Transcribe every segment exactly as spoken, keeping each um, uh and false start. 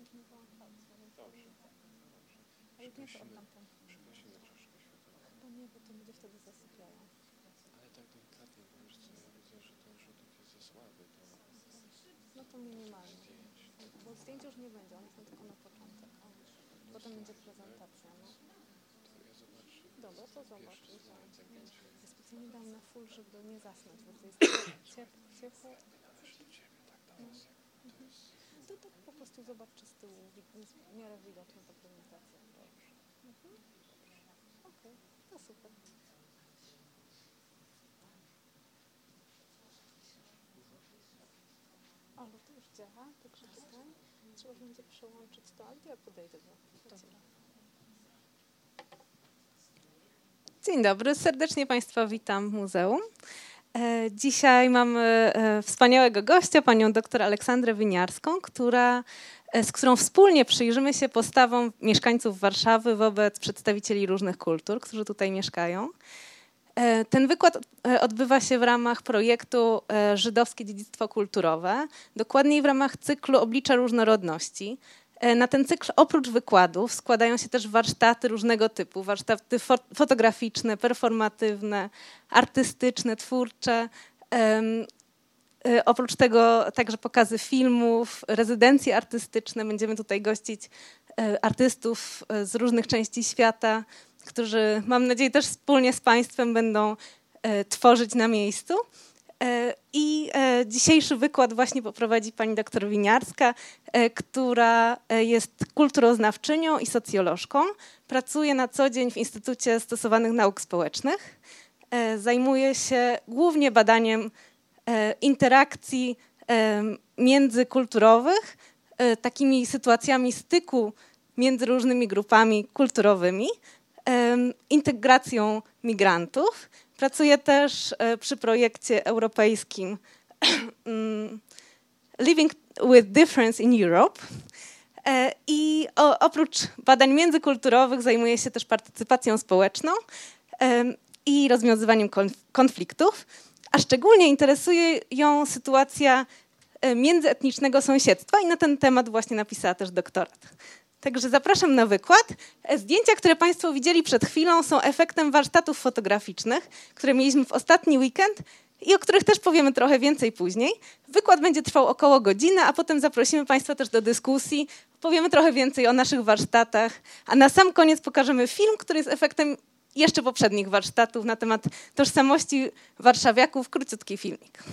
Dobrze, dobrze. A jak nie to Przygasimy, oddam tam. przygasimy troszkę światła. Chyba nie, bo to będzie wtedy zasypiają. Ale tak delikatnie, bo wiesz co, ja widzę, że ten rzutów jest za słaby do No to minimalnie. zdjęć. Bo zdjęć już nie będzie, one są tylko na początek. O. Potem będzie prezentacja, no. To ja zobaczę. Dobra, to zobacz. Pierwsze zdjęcie będzie. Ja specjalnie dam na full, żeby nie zasnąć, bo to jest ciepło. ciepło. Też do ciebie, tak do was. To jest... To tak po prostu zobacz, czy z tyłu jest w miarę widoczna ta prezentacja. Dobrze. Mhm. Okej, okay. To super. O, no to już działa, także czekaj. Trzeba będzie przełączyć to, ale ja podejdę do ciebie. Dzień dobry, serdecznie Państwa witam w muzeum. Dzisiaj mamy wspaniałego gościa, panią dr Aleksandrę Winiarską, która, z którą wspólnie przyjrzymy się postawom mieszkańców Warszawy wobec przedstawicieli różnych kultur, którzy tutaj mieszkają. Ten wykład odbywa się w ramach projektu Żydowskie Dziedzictwo Kulturowe, dokładniej w ramach cyklu Oblicza Różnorodności. Na ten cykl oprócz wykładów składają się też warsztaty różnego typu, warsztaty fotograficzne, performatywne, artystyczne, twórcze. Oprócz tego także pokazy filmów, rezydencje artystyczne. Będziemy tutaj gościć artystów z różnych części świata, którzy, mam nadzieję, też wspólnie z Państwem będą tworzyć na miejscu. I dzisiejszy wykład właśnie poprowadzi pani dr Winiarska, która jest kulturoznawczynią i socjolożką. Pracuje na co dzień w Instytucie Stosowanych Nauk Społecznych. Zajmuje się głównie badaniem interakcji międzykulturowych, takimi sytuacjami styku między różnymi grupami kulturowymi, integracją migrantów. Pracuje też przy projekcie europejskim Living with Difference in Europe. I oprócz badań międzykulturowych zajmuje się też partycypacją społeczną i rozwiązywaniem konfliktów, a szczególnie interesuje ją sytuacja międzyetnicznego sąsiedztwa i na ten temat właśnie napisała też doktorat. Także zapraszam na wykład. Zdjęcia, które Państwo widzieli przed chwilą, są efektem warsztatów fotograficznych, które mieliśmy w ostatni weekend i o których też powiemy trochę więcej później. Wykład będzie trwał około godziny, a potem zaprosimy Państwa też do dyskusji. Powiemy trochę więcej o naszych warsztatach, a na sam koniec pokażemy film, który jest efektem jeszcze poprzednich warsztatów na temat tożsamości warszawiaków. Króciutki filmik.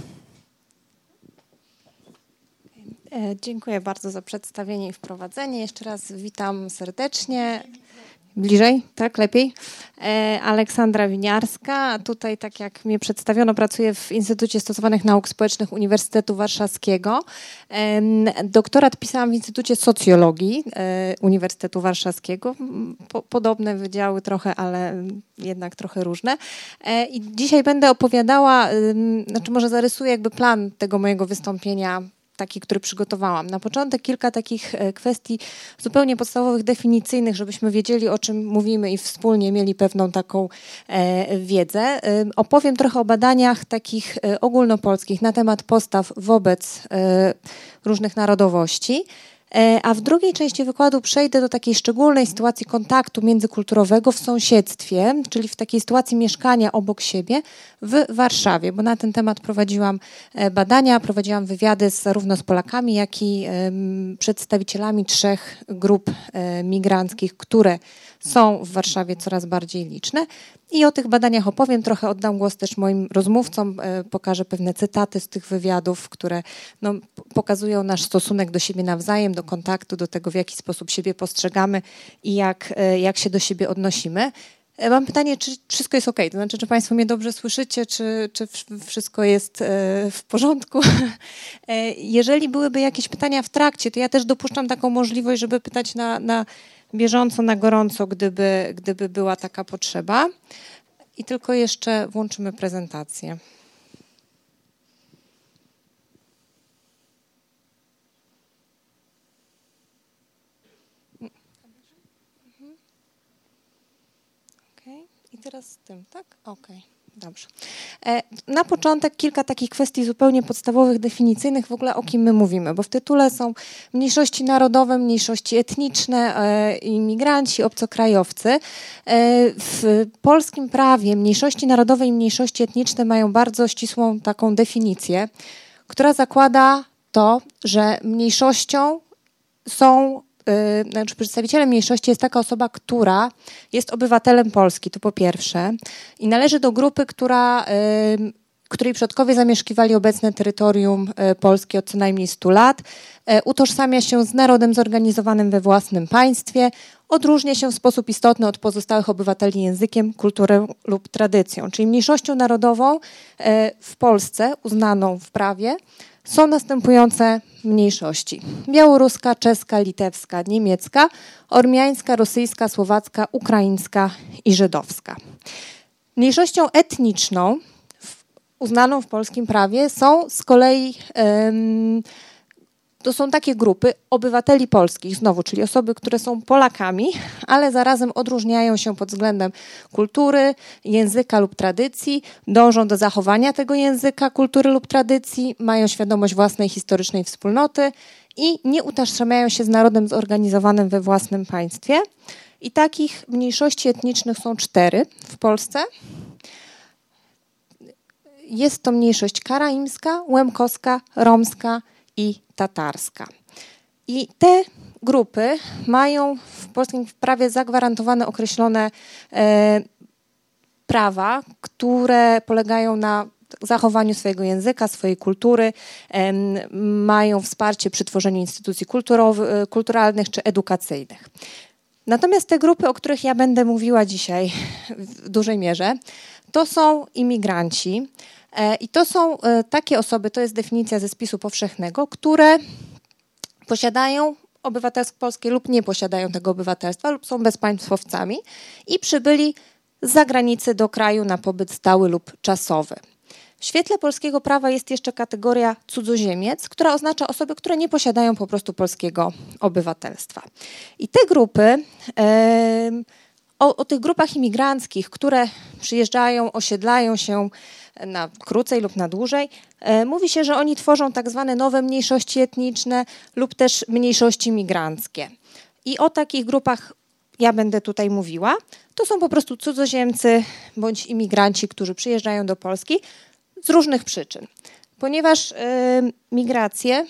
Dziękuję bardzo za przedstawienie i wprowadzenie. Jeszcze raz witam serdecznie. Bliżej, tak? Lepiej. Aleksandra Winiarska. Tutaj, tak jak mnie przedstawiono, pracuję w Instytucie Stosowanych Nauk Społecznych Uniwersytetu Warszawskiego. Doktorat pisałam w Instytucie Socjologii Uniwersytetu Warszawskiego. Podobne wydziały trochę, ale jednak trochę różne. I dzisiaj będę opowiadała, znaczy może zarysuję jakby plan tego mojego wystąpienia, taki, który przygotowałam. Na początek kilka takich kwestii zupełnie podstawowych, definicyjnych, żebyśmy wiedzieli, o czym mówimy i wspólnie mieli pewną taką e, wiedzę. E, opowiem trochę o badaniach takich e, ogólnopolskich na temat postaw wobec e, różnych narodowości. A w drugiej części wykładu przejdę do takiej szczególnej sytuacji kontaktu międzykulturowego w sąsiedztwie, czyli w takiej sytuacji mieszkania obok siebie w Warszawie, bo na ten temat prowadziłam badania, prowadziłam wywiady zarówno z Polakami, jak i przedstawicielami trzech grup migranckich, które są w Warszawie coraz bardziej liczne. I o tych badaniach opowiem, trochę oddam głos też moim rozmówcom, pokażę pewne cytaty z tych wywiadów, które no, pokazują nasz stosunek do siebie nawzajem, do kontaktu, do tego, w jaki sposób siebie postrzegamy i jak, jak się do siebie odnosimy. Mam pytanie, czy wszystko jest ok? To znaczy, czy Państwo mnie dobrze słyszycie, czy, czy wszystko jest w porządku? Jeżeli byłyby jakieś pytania w trakcie, to ja też dopuszczam taką możliwość, żeby pytać na, na bieżąco, na gorąco, gdyby, gdyby była taka potrzeba. I tylko jeszcze włączymy prezentację. Okay. I teraz z tym, tak? Okej, okay. Dobrze. Na początek kilka takich kwestii zupełnie podstawowych, definicyjnych w ogóle, o kim my mówimy, bo w tytule są mniejszości narodowe, mniejszości etniczne, imigranci, obcokrajowcy. W polskim prawie mniejszości narodowe i mniejszości etniczne mają bardzo ścisłą taką definicję, która zakłada to, że mniejszością są Znaczy przedstawicielem mniejszości jest taka osoba, która jest obywatelem Polski, to po pierwsze, i należy do grupy, która, której przodkowie zamieszkiwali obecne terytorium Polski od co najmniej stu lat, utożsamia się z narodem zorganizowanym we własnym państwie, odróżnia się w sposób istotny od pozostałych obywateli językiem, kulturą lub tradycją. Czyli mniejszością narodową w Polsce, uznaną w prawie, są następujące mniejszości: białoruska, czeska, litewska, niemiecka, ormiańska, rosyjska, słowacka, ukraińska i żydowska. Mniejszością etniczną uznaną w polskim prawie są z kolei um, to są takie grupy obywateli polskich, znowu, czyli osoby, które są Polakami, ale zarazem odróżniają się pod względem kultury, języka lub tradycji, dążą do zachowania tego języka, kultury lub tradycji, mają świadomość własnej historycznej wspólnoty i nie utożsamiają się z narodem zorganizowanym we własnym państwie. I takich mniejszości etnicznych są cztery w Polsce. Jest to mniejszość karaimska, łemkowska, romska i tatarska. I te grupy mają w polskim prawie zagwarantowane określone e, prawa, które polegają na zachowaniu swojego języka, swojej kultury, e, mają wsparcie przy tworzeniu instytucji kulturalnych czy edukacyjnych. Natomiast te grupy, o których ja będę mówiła dzisiaj w dużej mierze, to są imigranci. I to są takie osoby, to jest definicja ze spisu powszechnego, które posiadają obywatelstwo polskie lub nie posiadają tego obywatelstwa lub są bezpaństwowcami i przybyli z zagranicy do kraju na pobyt stały lub czasowy. W świetle polskiego prawa jest jeszcze kategoria cudzoziemiec, która oznacza osoby, które nie posiadają po prostu polskiego obywatelstwa. I te grupy... Yy, O, o tych grupach imigranckich, które przyjeżdżają, osiedlają się na krócej lub na dłużej, e, mówi się, że oni tworzą tak zwane nowe mniejszości etniczne lub też mniejszości migranckie. I o takich grupach ja będę tutaj mówiła. To są po prostu cudzoziemcy bądź imigranci, którzy przyjeżdżają do Polski z różnych przyczyn. Ponieważ e, migracje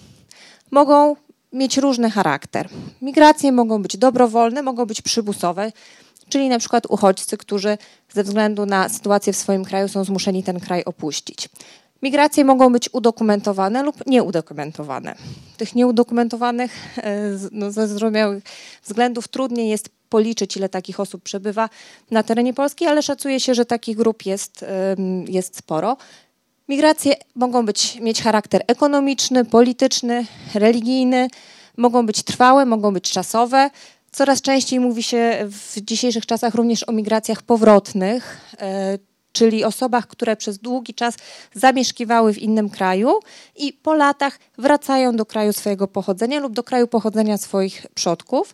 mogą mieć różny charakter. Migracje mogą być dobrowolne, mogą być przymusowe, czyli na przykład uchodźcy, którzy ze względu na sytuację w swoim kraju są zmuszeni ten kraj opuścić. Migracje mogą być udokumentowane lub nieudokumentowane. Tych nieudokumentowanych no, ze zrozumiałych względów trudniej jest policzyć, ile takich osób przebywa na terenie Polski, ale szacuje się, że takich grup jest, jest sporo. Migracje mogą być, mieć charakter ekonomiczny, polityczny, religijny, mogą być trwałe, mogą być czasowe. Coraz częściej mówi się w dzisiejszych czasach również o migracjach powrotnych, czyli osobach, które przez długi czas zamieszkiwały w innym kraju i po latach wracają do kraju swojego pochodzenia lub do kraju pochodzenia swoich przodków.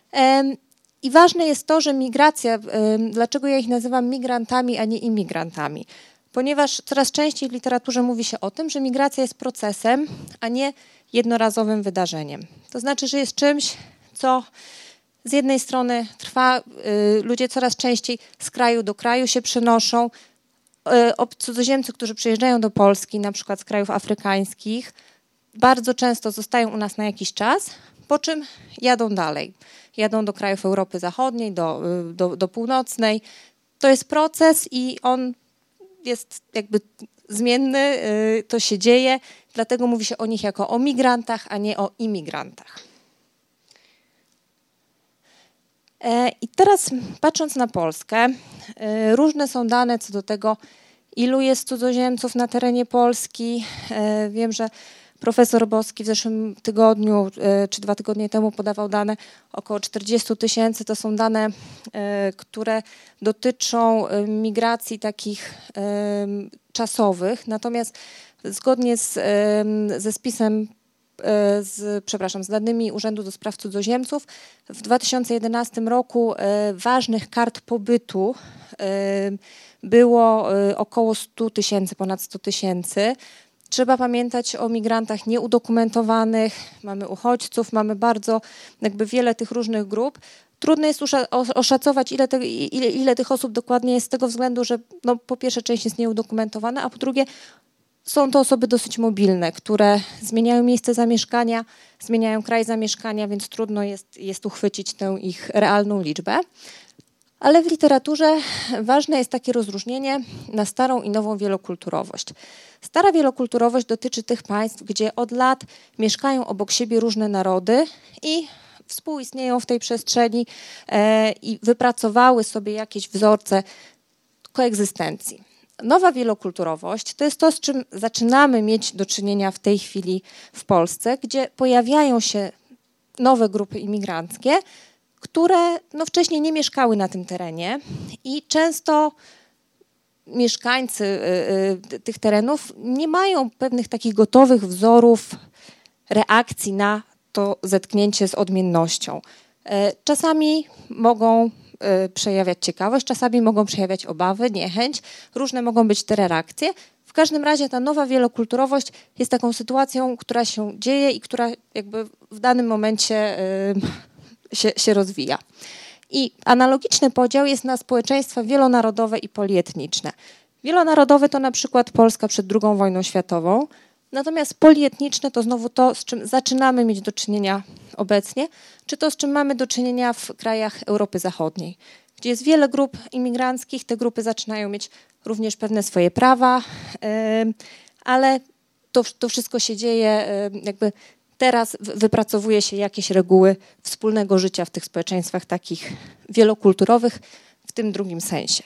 I ważne jest to, że migracja, dlaczego ja ich nazywam migrantami, a nie imigrantami? Ponieważ coraz częściej w literaturze mówi się o tym, że migracja jest procesem, a nie jednorazowym wydarzeniem. To znaczy, że jest czymś, co z jednej strony trwa, ludzie coraz częściej z kraju do kraju się przenoszą. Cudzoziemcy, którzy przyjeżdżają do Polski, na przykład z krajów afrykańskich, bardzo często zostają u nas na jakiś czas, po czym jadą dalej. Jadą do krajów Europy Zachodniej, do, do, do północnej. To jest proces i on jest jakby zmienny, to się dzieje, dlatego mówi się o nich jako o migrantach, a nie o imigrantach. I teraz patrząc na Polskę, różne są dane co do tego, ilu jest cudzoziemców na terenie Polski. Wiem, że profesor Boski w zeszłym tygodniu czy dwa tygodnie temu podawał dane około czterdzieści tysięcy. To są dane, które dotyczą migracji takich czasowych. Natomiast zgodnie z, ze spisem z, przepraszam, z danymi Urzędu do Spraw Cudzoziemców. W dwa tysiące jedenastym roku ważnych kart pobytu było około stu tysięcy, ponad stu tysięcy. Trzeba pamiętać o migrantach nieudokumentowanych, mamy uchodźców, mamy bardzo jakby wiele tych różnych grup. Trudno jest oszacować, ile, te, ile, ile tych osób dokładnie jest z tego względu, że no, po pierwsze część jest nieudokumentowana, a po drugie są to osoby dosyć mobilne, które zmieniają miejsce zamieszkania, zmieniają kraj zamieszkania, więc trudno jest, jest uchwycić tę ich realną liczbę. Ale w literaturze ważne jest takie rozróżnienie na starą i nową wielokulturowość. Stara wielokulturowość dotyczy tych państw, gdzie od lat mieszkają obok siebie różne narody i współistnieją w tej przestrzeni e, i wypracowały sobie jakieś wzorce koegzystencji. Nowa wielokulturowość to jest to, z czym zaczynamy mieć do czynienia w tej chwili w Polsce, gdzie pojawiają się nowe grupy imigranckie, które no, wcześniej nie mieszkały na tym terenie i często mieszkańcy y, y, tych terenów nie mają pewnych takich gotowych wzorów reakcji na to zetknięcie z odmiennością. Y, czasami mogą y, przejawiać ciekawość, czasami mogą przejawiać obawy, niechęć, różne mogą być te reakcje. W każdym razie ta nowa wielokulturowość jest taką sytuacją, która się dzieje i która jakby w danym momencie y, Się, się rozwija. I analogiczny podział jest na społeczeństwa wielonarodowe i polietniczne. Wielonarodowe to na przykład Polska przed drugą wojną światową, natomiast polietniczne to znowu to, z czym zaczynamy mieć do czynienia obecnie, czy to, z czym mamy do czynienia w krajach Europy Zachodniej, gdzie jest wiele grup imigranckich, te grupy zaczynają mieć również pewne swoje prawa, ale to, to wszystko się dzieje jakby teraz wypracowuje się jakieś reguły wspólnego życia w tych społeczeństwach takich wielokulturowych w tym drugim sensie.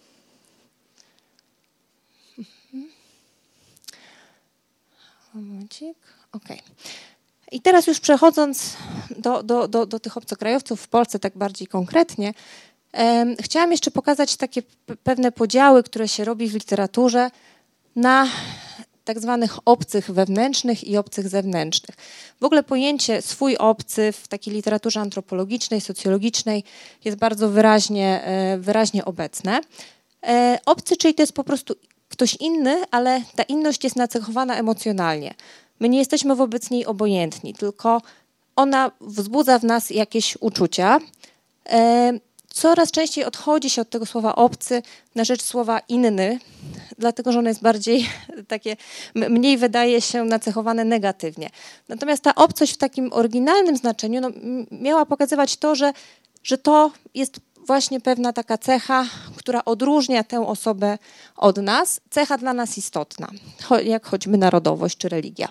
Momencik. Okay. I teraz już przechodząc do, do, do, do tych obcokrajowców w Polsce tak bardziej konkretnie, um, chciałam jeszcze pokazać takie pewne podziały, które się robi w literaturze na tak zwanych obcych wewnętrznych i obcych zewnętrznych. W ogóle pojęcie swój obcy w takiej literaturze antropologicznej, socjologicznej jest bardzo wyraźnie, wyraźnie obecne. Obcy, czyli to jest po prostu ktoś inny, ale ta inność jest nacechowana emocjonalnie. My nie jesteśmy wobec niej obojętni, tylko ona wzbudza w nas jakieś uczucia. Coraz częściej odchodzi się od tego słowa obcy na rzecz słowa inny, dlatego że ono jest bardziej takie, mniej wydaje się nacechowane negatywnie. Natomiast ta obcość w takim oryginalnym znaczeniu no, miała pokazywać to, że, że to jest właśnie pewna taka cecha, która odróżnia tę osobę od nas, cecha dla nas istotna, jak choćby narodowość czy religia.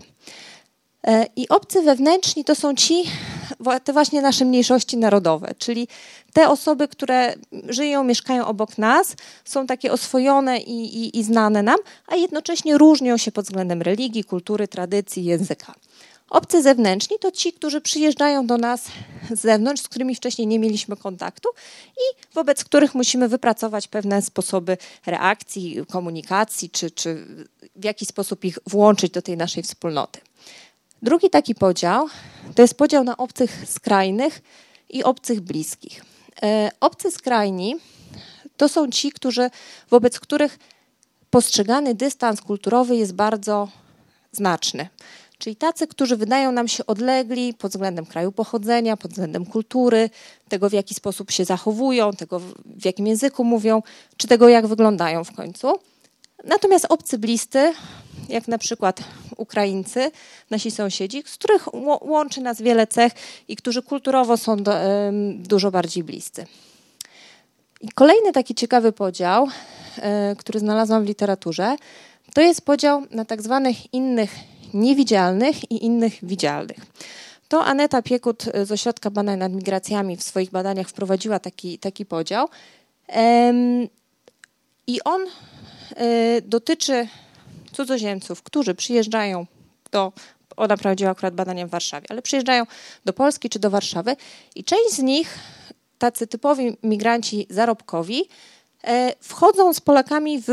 I obcy wewnętrzni to są ci, te właśnie nasze mniejszości narodowe, czyli te osoby, które żyją, mieszkają obok nas, są takie oswojone i, i, i znane nam, a jednocześnie różnią się pod względem religii, kultury, tradycji, języka. Obcy zewnętrzni to ci, którzy przyjeżdżają do nas z zewnątrz, z którymi wcześniej nie mieliśmy kontaktu i wobec których musimy wypracować pewne sposoby reakcji, komunikacji, czy, czy w jaki sposób ich włączyć do tej naszej wspólnoty. Drugi taki podział to jest podział na obcych skrajnych i obcych bliskich. E, obcy skrajni to są ci, którzy, wobec których postrzegany dystans kulturowy jest bardzo znaczny. Czyli tacy, którzy wydają nam się odlegli pod względem kraju pochodzenia, pod względem kultury, tego w jaki sposób się zachowują, tego w jakim języku mówią, czy tego jak wyglądają w końcu. Natomiast obcy bliscy, jak na przykład Ukraińcy, nasi sąsiedzi, z których łączy nas wiele cech i którzy kulturowo są do, um, dużo bardziej bliscy. I kolejny taki ciekawy podział, y, który znalazłam w literaturze, to jest podział na tak zwanych innych niewidzialnych i innych widzialnych. To Aneta Piekut z Ośrodka Badań nad Migracjami w swoich badaniach wprowadziła taki, taki podział. Um, I on y, dotyczy cudzoziemców, którzy przyjeżdżają do, ona prowadziła akurat badania w Warszawie, ale przyjeżdżają do Polski czy do Warszawy i część z nich, tacy typowi migranci zarobkowi, e, wchodzą z Polakami w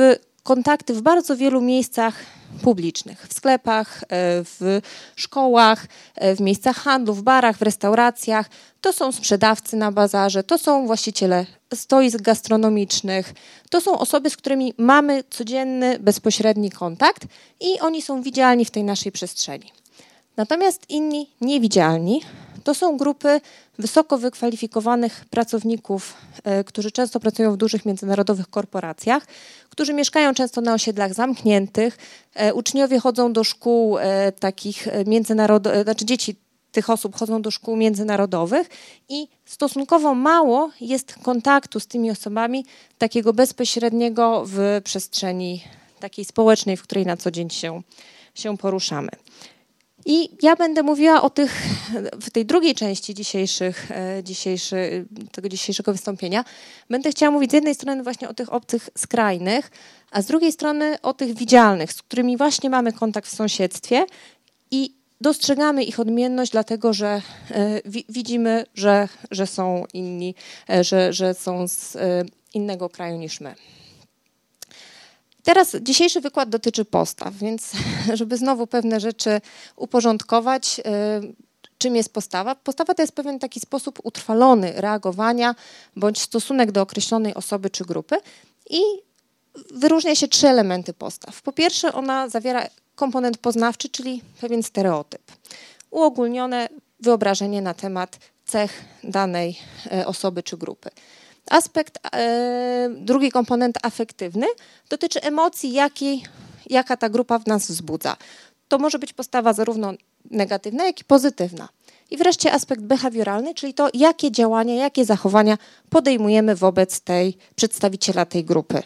kontakty w bardzo wielu miejscach publicznych, w sklepach, w szkołach, w miejscach handlu, w barach, w restauracjach. To są sprzedawcy na bazarze, to są właściciele stoisk gastronomicznych, to są osoby, z którymi mamy codzienny, bezpośredni kontakt i oni są widzialni w tej naszej przestrzeni. Natomiast inni niewidzialni to są grupy wysoko wykwalifikowanych pracowników, którzy często pracują w dużych międzynarodowych korporacjach, którzy mieszkają często na osiedlach zamkniętych. Uczniowie chodzą do szkół takich międzynarodowych, znaczy dzieci tych osób chodzą do szkół międzynarodowych i stosunkowo mało jest kontaktu z tymi osobami takiego bezpośredniego w przestrzeni takiej społecznej, w której na co dzień się, się poruszamy. I ja będę mówiła o tych, w tej drugiej części dzisiejszych, dzisiejszy, tego dzisiejszego wystąpienia, będę chciała mówić z jednej strony właśnie o tych obcych skrajnych, a z drugiej strony o tych widzialnych, z którymi właśnie mamy kontakt w sąsiedztwie i dostrzegamy ich odmienność, dlatego że wi- widzimy, że, że są inni, że, że są z innego kraju niż my. Teraz dzisiejszy wykład dotyczy postaw, więc żeby znowu pewne rzeczy uporządkować, czym jest postawa? Postawa to jest pewien taki sposób utrwalony reagowania bądź stosunek do określonej osoby czy grupy i wyróżnia się trzy elementy postaw. Po pierwsze, ona zawiera komponent poznawczy, czyli pewien stereotyp. Uogólnione wyobrażenie na temat cech danej osoby czy grupy. Aspekt, e, drugi komponent afektywny dotyczy emocji, jakiej, jaka ta grupa w nas wzbudza. To może być postawa zarówno negatywna, jak i pozytywna. I wreszcie aspekt behawioralny, czyli to, jakie działania, jakie zachowania podejmujemy wobec tej przedstawiciela tej grupy.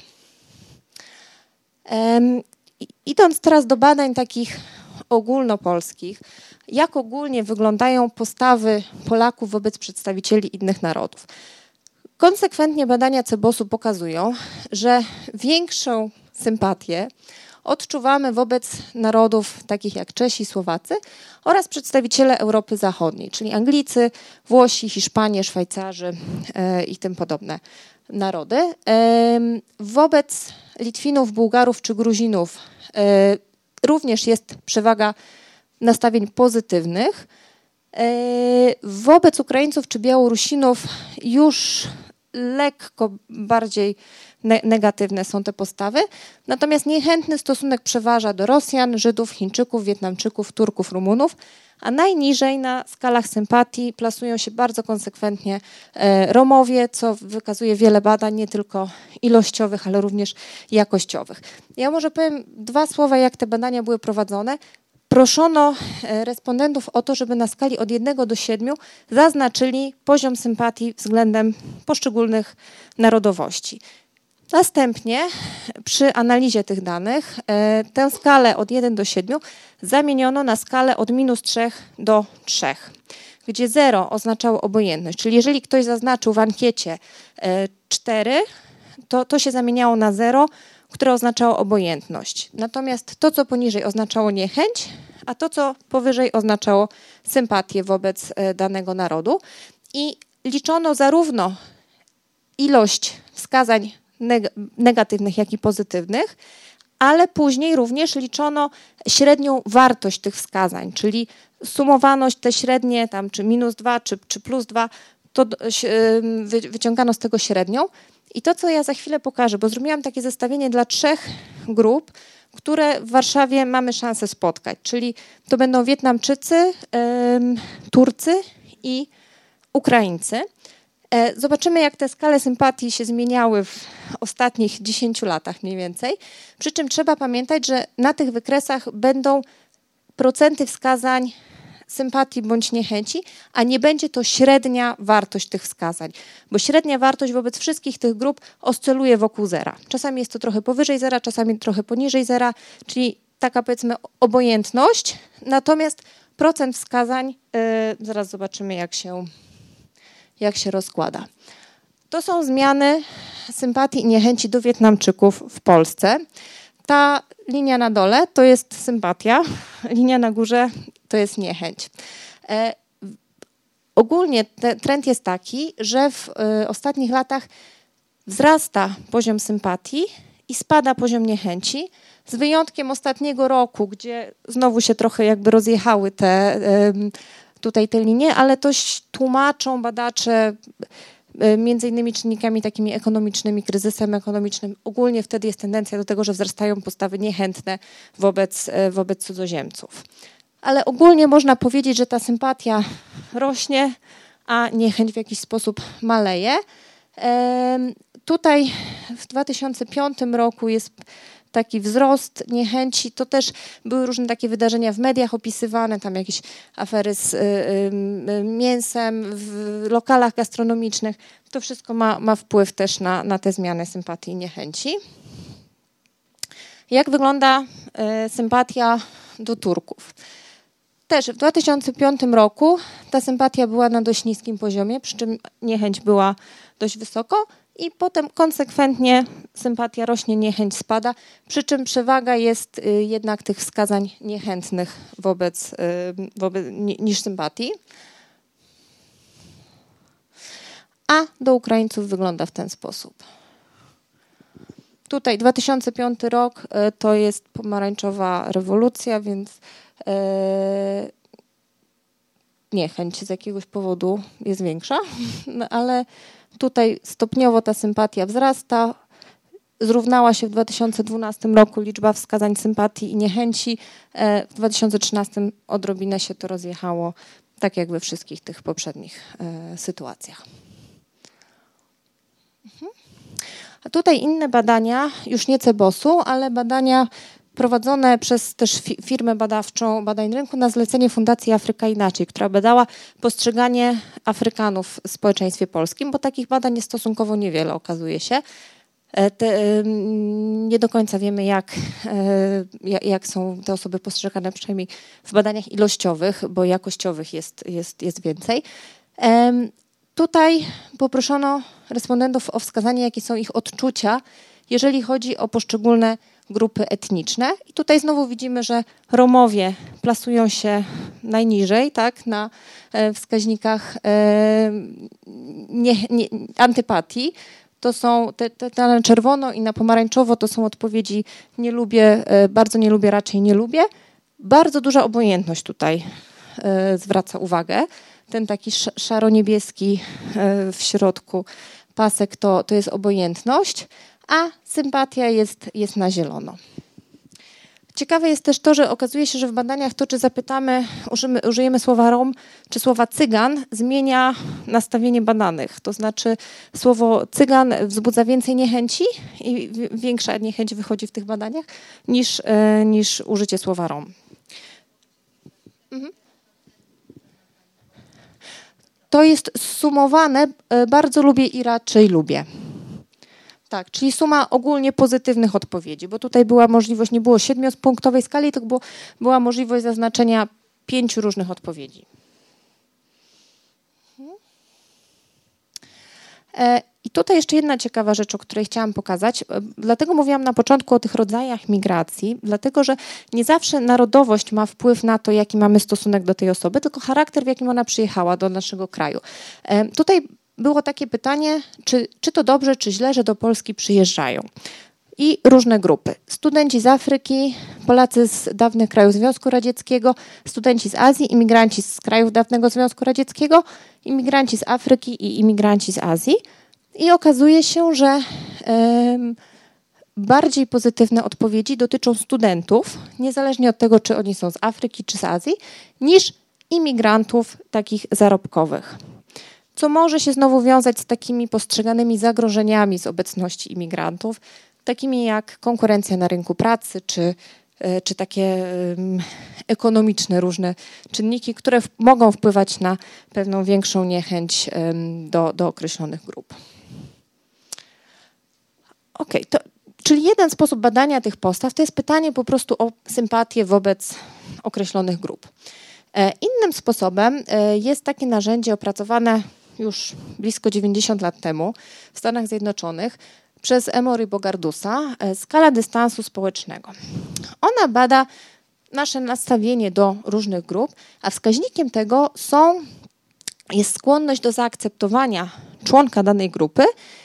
E, idąc teraz do badań takich ogólnopolskich, jak ogólnie wyglądają postawy Polaków wobec przedstawicieli innych narodów. Konsekwentnie badania Cebosu pokazują, że większą sympatię odczuwamy wobec narodów takich jak Czesi, Słowacy oraz przedstawiciele Europy Zachodniej, czyli Anglicy, Włosi, Hiszpanie, Szwajcarzy e, i tym podobne narody. E, wobec Litwinów, Bułgarów czy Gruzinów e, również jest przewaga nastawień pozytywnych. E, wobec Ukraińców czy Białorusinów już lekko bardziej ne- negatywne są te postawy, natomiast niechętny stosunek przeważa do Rosjan, Żydów, Chińczyków, Wietnamczyków, Turków, Rumunów, a najniżej na skalach sympatii plasują się bardzo konsekwentnie e, Romowie, co wykazuje wiele badań, nie tylko ilościowych, ale również jakościowych. Ja może powiem dwa słowa, jak te badania były prowadzone. Proszono respondentów o to, żeby na skali od jednego do siedmiu zaznaczyli poziom sympatii względem poszczególnych narodowości. Następnie przy analizie tych danych tę skalę od jeden do siedmiu zamieniono na skalę od minus trzech do trzech, gdzie zero oznaczało obojętność. Czyli jeżeli ktoś zaznaczył w ankiecie cztery, to to się zamieniało na zero, które oznaczało obojętność. Natomiast to, co poniżej, oznaczało niechęć, a to, co powyżej, oznaczało sympatię wobec danego narodu. I liczono zarówno ilość wskazań negatywnych, jak i pozytywnych, ale później również liczono średnią wartość tych wskazań, czyli sumowano te średnie, tam czy minus dwa, czy, czy plus dwa, to wyciągano z tego średnią. I to, co ja za chwilę pokażę, bo zrobiłam takie zestawienie dla trzech grup, które w Warszawie mamy szansę spotkać, czyli to będą Wietnamczycy, Turcy i Ukraińcy. Zobaczymy, jak te skale sympatii się zmieniały w ostatnich dziesięciu latach mniej więcej. Przy czym trzeba pamiętać, że na tych wykresach będą procenty wskazań sympatii bądź niechęci, a nie będzie to średnia wartość tych wskazań, bo średnia wartość wobec wszystkich tych grup oscyluje wokół zera. Czasami jest to trochę powyżej zera, czasami trochę poniżej zera, czyli taka, powiedzmy, obojętność, natomiast procent wskazań, yy, zaraz zobaczymy, jak się, jak się rozkłada. To są zmiany sympatii i niechęci do Wietnamczyków w Polsce. Ta linia na dole to jest sympatia, linia na górze to jest niechęć. E, ogólnie te, trend jest taki, że w e, ostatnich latach wzrasta poziom sympatii i spada poziom niechęci, z wyjątkiem ostatniego roku, gdzie znowu się trochę jakby rozjechały te, tutaj te linie, ale to tłumaczą badacze między innymi czynnikami takimi ekonomicznymi, kryzysem ekonomicznym. Ogólnie wtedy jest tendencja do tego, że wzrastają postawy niechętne wobec, wobec cudzoziemców. Ale ogólnie można powiedzieć, że ta sympatia rośnie, a niechęć w jakiś sposób maleje. Tutaj w dwa tysiące piątym roku jest taki wzrost niechęci. To też były różne takie wydarzenia w mediach opisywane, tam jakieś afery z y, y, mięsem w lokalach gastronomicznych. To wszystko ma, ma wpływ też na, na te zmiany sympatii i niechęci. Jak wygląda y, sympatia do Turków? Też w dwa tysiące piątym roku ta sympatia była na dość niskim poziomie, przy czym niechęć była dość wysoko i potem konsekwentnie sympatia rośnie, niechęć spada, przy czym przewaga jest jednak tych wskazań niechętnych wobec, wobec niż sympatii. A do Ukraińców wygląda w ten sposób. Tutaj dwa tysiące piąty rok to jest pomarańczowa rewolucja, więc niechęć z jakiegoś powodu jest większa, no, ale tutaj stopniowo ta sympatia wzrasta. Zrównała się w dwa tysiące dwunastym roku liczba wskazań sympatii i niechęci. W dwa tysiące trzynastym odrobinę się to rozjechało, tak jak we wszystkich tych poprzednich sytuacjach. A tutaj inne badania, już nie Cebosu, ale badania prowadzone przez też firmę badawczą badań rynku na zlecenie Fundacji Afryka Inaczej, która badała postrzeganie Afrykanów w społeczeństwie polskim, bo takich badań jest stosunkowo niewiele, okazuje się. Te, nie do końca wiemy, jak, jak są te osoby postrzegane, przynajmniej w badaniach ilościowych, bo jakościowych jest, jest, jest więcej. Tutaj poproszono respondentów o wskazanie, jakie są ich odczucia, jeżeli chodzi o poszczególne grupy etniczne. I tutaj znowu widzimy, że Romowie plasują się najniżej, tak, na wskaźnikach nie, nie, antypatii. To są te, te, te na czerwono i na pomarańczowo to są odpowiedzi nie lubię, bardzo nie lubię, raczej nie lubię. Bardzo duża obojętność tutaj zwraca uwagę. Ten taki szaro-niebieski w środku pasek to, to jest obojętność, a sympatia jest, jest na zielono. Ciekawe jest też to, że okazuje się, że w badaniach to, czy zapytamy, użyjemy, użyjemy słowa Rom, czy słowa Cygan, zmienia nastawienie badanych. To znaczy słowo Cygan wzbudza więcej niechęci i większa niechęć wychodzi w tych badaniach niż, niż użycie słowa Rom. Mhm. To jest sumowane, bardzo lubię i raczej lubię. Tak, czyli suma ogólnie pozytywnych odpowiedzi, bo tutaj była możliwość, nie było siedmiopunktowej skali, tylko było, była możliwość zaznaczenia pięciu różnych odpowiedzi. I tutaj jeszcze jedna ciekawa rzecz, o której chciałam pokazać. Dlatego mówiłam na początku o tych rodzajach migracji, dlatego że nie zawsze narodowość ma wpływ na to, jaki mamy stosunek do tej osoby, tylko charakter, w jakim ona przyjechała do naszego kraju. Tutaj było takie pytanie, czy, czy to dobrze, czy źle, że do Polski przyjeżdżają. I różne grupy. Studenci z Afryki, Polacy z dawnych krajów Związku Radzieckiego, studenci z Azji, imigranci z krajów dawnego Związku Radzieckiego, imigranci z Afryki i imigranci z Azji. I okazuje się, że um, bardziej pozytywne odpowiedzi dotyczą studentów, niezależnie od tego, czy oni są z Afryki, czy z Azji, niż imigrantów takich zarobkowych. Co może się znowu wiązać z takimi postrzeganymi zagrożeniami z obecności imigrantów, takimi jak konkurencja na rynku pracy, czy, czy takie um, ekonomiczne różne czynniki, które w, mogą wpływać na pewną większą niechęć um, do, do określonych grup. Okej, to, czyli jeden sposób badania tych postaw to jest pytanie po prostu o sympatię wobec określonych grup. E, innym sposobem e, jest takie narzędzie opracowane już blisko dziewięćdziesiąt lat temu w Stanach Zjednoczonych przez Emory Bogardusa, skala dystansu społecznego. Ona bada nasze nastawienie do różnych grup, a wskaźnikiem tego są, jest skłonność do zaakceptowania członka danej grupy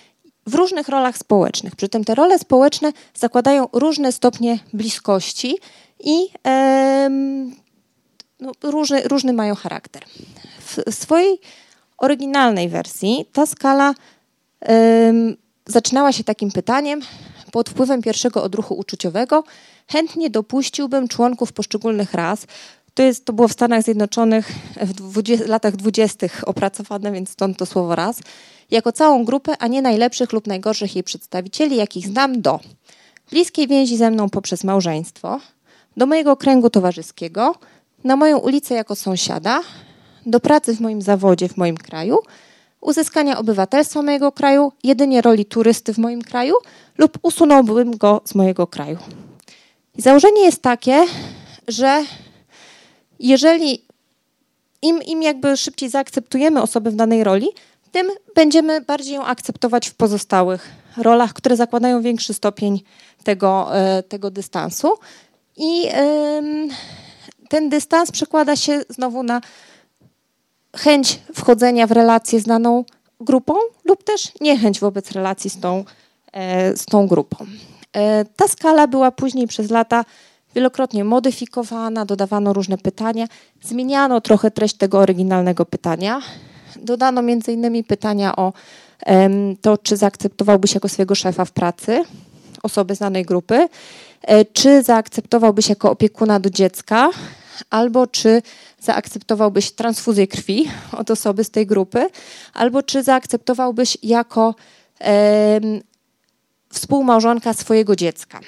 w różnych rolach społecznych. Przy tym te role społeczne zakładają różne stopnie bliskości i em, no, różny, różny mają charakter. W swojej oryginalnej wersji ta skala em, zaczynała się takim pytaniem: pod wpływem pierwszego odruchu uczuciowego chętnie dopuściłbym członków poszczególnych ras. To, jest, to było w Stanach Zjednoczonych w dwudziestych latach dwudziestych opracowane, więc stąd to słowo ras, jako całą grupę, a nie najlepszych lub najgorszych jej przedstawicieli, jakich znam, do bliskiej więzi ze mną poprzez małżeństwo, do mojego kręgu towarzyskiego, na moją ulicę jako sąsiada, do pracy w moim zawodzie w moim kraju, uzyskania obywatelstwa mojego kraju, jedynie roli turysty w moim kraju lub usunąłbym go z mojego kraju. I założenie jest takie, że jeżeli im, im jakby szybciej zaakceptujemy osobę w danej roli, tym będziemy bardziej ją akceptować w pozostałych rolach, które zakładają większy stopień tego, tego dystansu. I ten dystans przekłada się znowu na chęć wchodzenia w relację z daną grupą lub też niechęć wobec relacji z tą, z tą grupą. Ta skala była później przez lata wielokrotnie modyfikowana, dodawano różne pytania, zmieniano trochę treść tego oryginalnego pytania. Dodano między innymi pytania o um, to, czy zaakceptowałbyś jako swojego szefa w pracy osobę z danej grupy, e, czy zaakceptowałbyś jako opiekuna do dziecka, albo czy zaakceptowałbyś transfuzję krwi od osoby z tej grupy, albo czy zaakceptowałbyś jako e, współmałżonka swojego dziecka.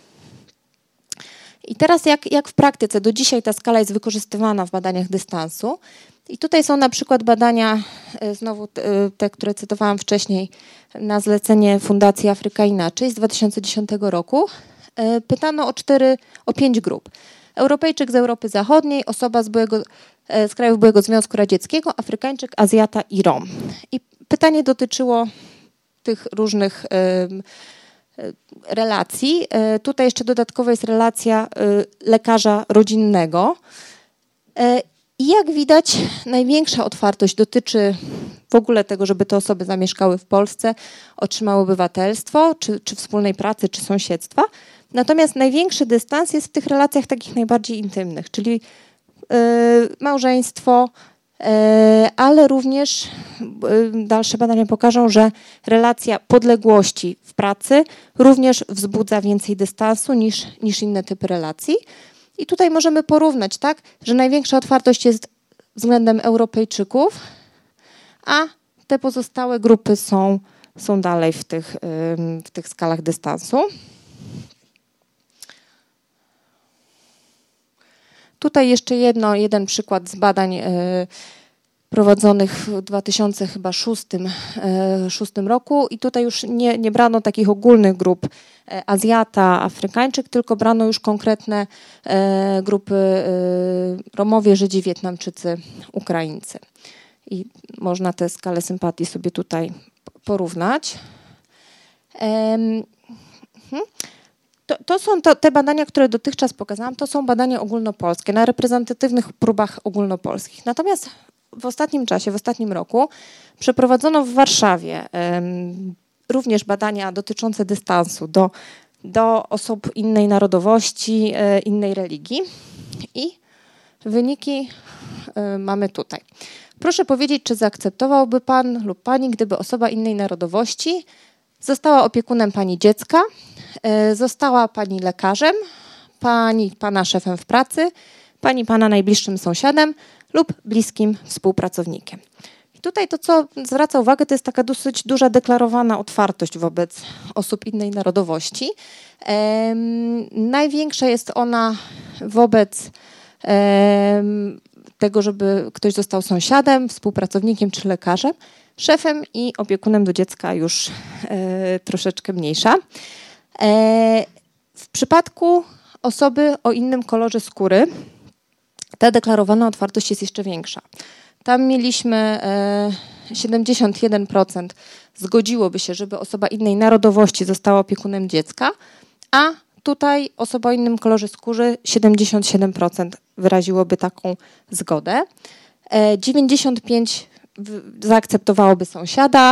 I teraz jak, jak w praktyce, do dzisiaj ta skala jest wykorzystywana w badaniach dystansu. I tutaj są na przykład badania, znowu te, które cytowałam wcześniej, na zlecenie Fundacji Afryka Inaczej z dwa tysiące dziesiątego roku. Pytano o cztery, o pięć grup. Europejczyk z Europy Zachodniej, osoba z, byłego, z krajów byłego Związku Radzieckiego, Afrykańczyk, Azjata i Rom. I pytanie dotyczyło tych różnych relacji. Tutaj jeszcze dodatkowo jest relacja lekarza rodzinnego. I jak widać, największa otwartość dotyczy w ogóle tego, żeby te osoby zamieszkały w Polsce, otrzymały obywatelstwo, czy, czy wspólnej pracy, czy sąsiedztwa. Natomiast największy dystans jest w tych relacjach takich najbardziej intymnych, czyli yy, małżeństwo, yy, ale również yy, dalsze badania pokażą, że relacja podległości w pracy również wzbudza więcej dystansu niż, niż inne typy relacji. I tutaj możemy porównać, tak, że największa otwartość jest względem Europejczyków, a te pozostałe grupy są, są dalej w tych, w tych skalach dystansu. Tutaj jeszcze jedno, jeden przykład z badań prowadzonych w dwa tysiące szóstym roku i tutaj już nie, nie brano takich ogólnych grup Azjata, Afrykańczyk, tylko brano już konkretne grupy Romowie, Żydzi, Wietnamczycy, Ukraińcy. I można tę skalę sympatii sobie tutaj porównać. To, to są to, te badania, które dotychczas pokazałam, to są badania ogólnopolskie, na reprezentatywnych próbach ogólnopolskich. Natomiast w ostatnim czasie, w ostatnim roku przeprowadzono w Warszawie um, również badania dotyczące dystansu do, do osób innej narodowości, e, innej religii i wyniki e, mamy tutaj. Proszę powiedzieć, czy zaakceptowałby pan lub pani, gdyby osoba innej narodowości została opiekunem pani dziecka, e, została pani lekarzem, pani pana szefem w pracy, pani pana najbliższym sąsiadem lub bliskim współpracownikiem. I tutaj to, co zwraca uwagę, to jest taka dosyć duża deklarowana otwartość wobec osób innej narodowości. Ehm, największa jest ona wobec ehm, tego, żeby ktoś został sąsiadem, współpracownikiem czy lekarzem, szefem i opiekunem do dziecka już e, troszeczkę mniejsza. E, w przypadku osoby o innym kolorze skóry ta deklarowana otwartość jest jeszcze większa. Tam mieliśmy siedemdziesiąt jeden procent zgodziłoby się, żeby osoba innej narodowości została opiekunem dziecka, a tutaj osoba o innym kolorze skóry siedemdziesiąt siedem procent wyraziłoby taką zgodę. dziewięćdziesiąt pięć procent zaakceptowałoby sąsiada,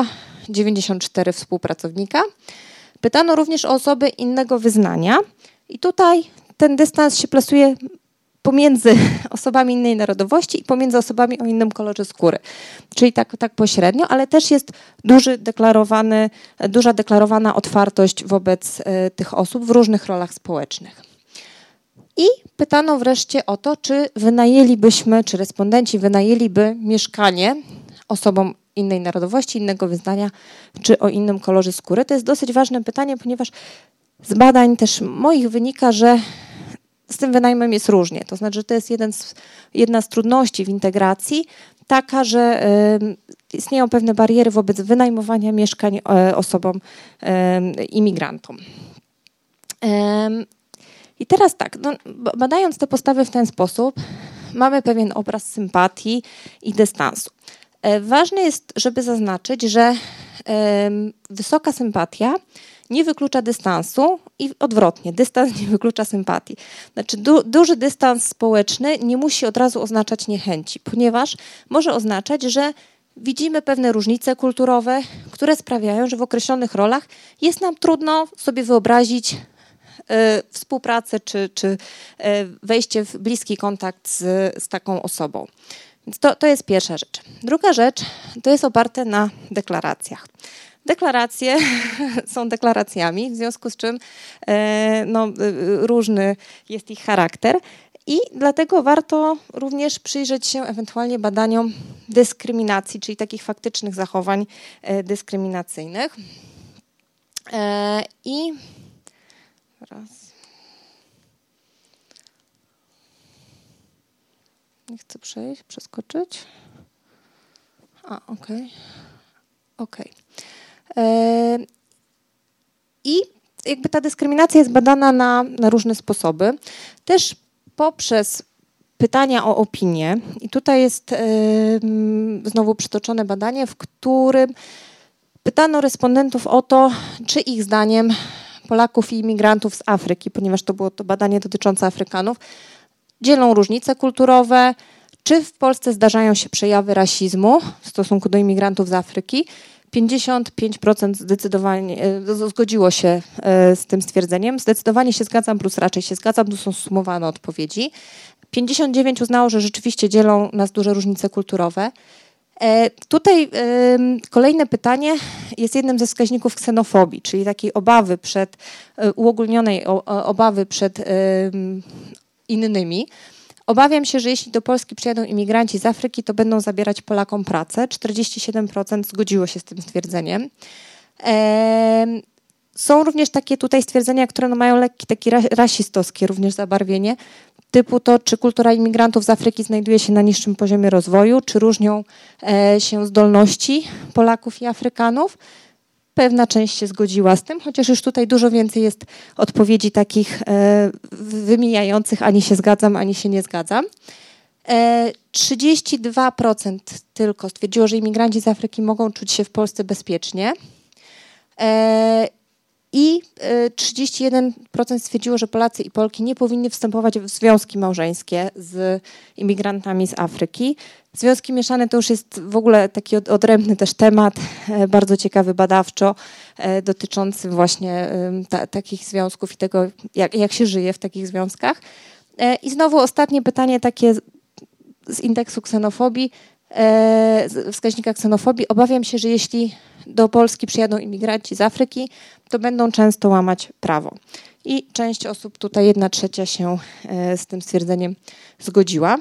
dziewięćdziesiąt cztery współpracownika. Pytano również o osoby innego wyznania i tutaj ten dystans się plasuje pomiędzy osobami innej narodowości i pomiędzy osobami o innym kolorze skóry. Czyli tak, tak pośrednio, ale też jest duży deklarowany, duża deklarowana otwartość wobec e, tych osób w różnych rolach społecznych. I pytano wreszcie o to, czy wynajęlibyśmy, czy respondenci wynajęliby mieszkanie osobom innej narodowości, innego wyznania, czy o innym kolorze skóry. To jest dosyć ważne pytanie, ponieważ z badań też moich wynika, że z tym wynajmem jest różnie. To znaczy, że to jest jeden z, jedna z trudności w integracji, taka, że y, istnieją pewne bariery wobec wynajmowania mieszkań y, osobom y, imigrantom. Y, I teraz tak, no, badając te postawy w ten sposób, mamy pewien obraz sympatii i dystansu. Y, ważne jest, żeby zaznaczyć, że y, wysoka sympatia nie wyklucza dystansu i odwrotnie, dystans nie wyklucza sympatii. Znaczy du, duży dystans społeczny nie musi od razu oznaczać niechęci, ponieważ może oznaczać, że widzimy pewne różnice kulturowe, które sprawiają, że w określonych rolach jest nam trudno sobie wyobrazić y, współpracę czy, czy y, wejście w bliski kontakt z, z taką osobą. Więc to, to jest pierwsza rzecz. Druga rzecz to jest oparte na deklaracjach. Deklaracje są deklaracjami, w związku z czym e, no, różny jest ich charakter i dlatego warto również przyjrzeć się ewentualnie badaniom dyskryminacji, czyli takich faktycznych zachowań e, dyskryminacyjnych. E, I teraz nie chcę przejść, przeskoczyć. A, okej. Okay. Okej. Okay. I jakby ta dyskryminacja jest badana na, na różne sposoby. Też poprzez pytania o opinię. I tutaj jest yy, znowu przytoczone badanie, w którym pytano respondentów o to, czy ich zdaniem Polaków i imigrantów z Afryki, ponieważ to było to badanie dotyczące Afrykanów, dzielą różnice kulturowe, czy w Polsce zdarzają się przejawy rasizmu w stosunku do imigrantów z Afryki. pięćdziesiąt pięć procent zdecydowanie zgodziło się z tym stwierdzeniem. Zdecydowanie się zgadzam plus raczej się zgadzam. Tu są sumowane odpowiedzi. pięćdziesiąt dziewięć procent uznało, że rzeczywiście dzielą nas duże różnice kulturowe. Tutaj kolejne pytanie jest jednym ze wskaźników ksenofobii, czyli takiej obawy przed, uogólnionej obawy przed innymi. Obawiam się, że jeśli do Polski przyjadą imigranci z Afryki, to będą zabierać Polakom pracę. czterdzieści siedem procent zgodziło się z tym stwierdzeniem. Eee, są również takie tutaj stwierdzenia, które no mają lekkie, takie rasistowskie również zabarwienie, typu to, czy kultura imigrantów z Afryki znajduje się na niższym poziomie rozwoju, czy różnią e, się zdolności Polaków i Afrykanów. Pewna część się zgodziła z tym, chociaż już tutaj dużo więcej jest odpowiedzi takich e, wymijających, ani się zgadzam, ani się nie zgadzam. E, trzydzieści dwa procent tylko stwierdziło, że imigranci z Afryki mogą czuć się w Polsce bezpiecznie. E, I trzydzieści jeden procent stwierdziło, że Polacy i Polki nie powinni wstępować w związki małżeńskie z imigrantami z Afryki. Związki mieszane to już jest w ogóle taki odrębny też temat, bardzo ciekawy badawczo, dotyczący właśnie ta, takich związków i tego, jak, jak się żyje w takich związkach. I znowu ostatnie pytanie takie z indeksu ksenofobii, wskaźnika ksenofobii. Obawiam się, że jeśli do Polski przyjadą imigranci z Afryki, to będą często łamać prawo. I część osób, tutaj jedna trzecia się z tym stwierdzeniem zgodziła.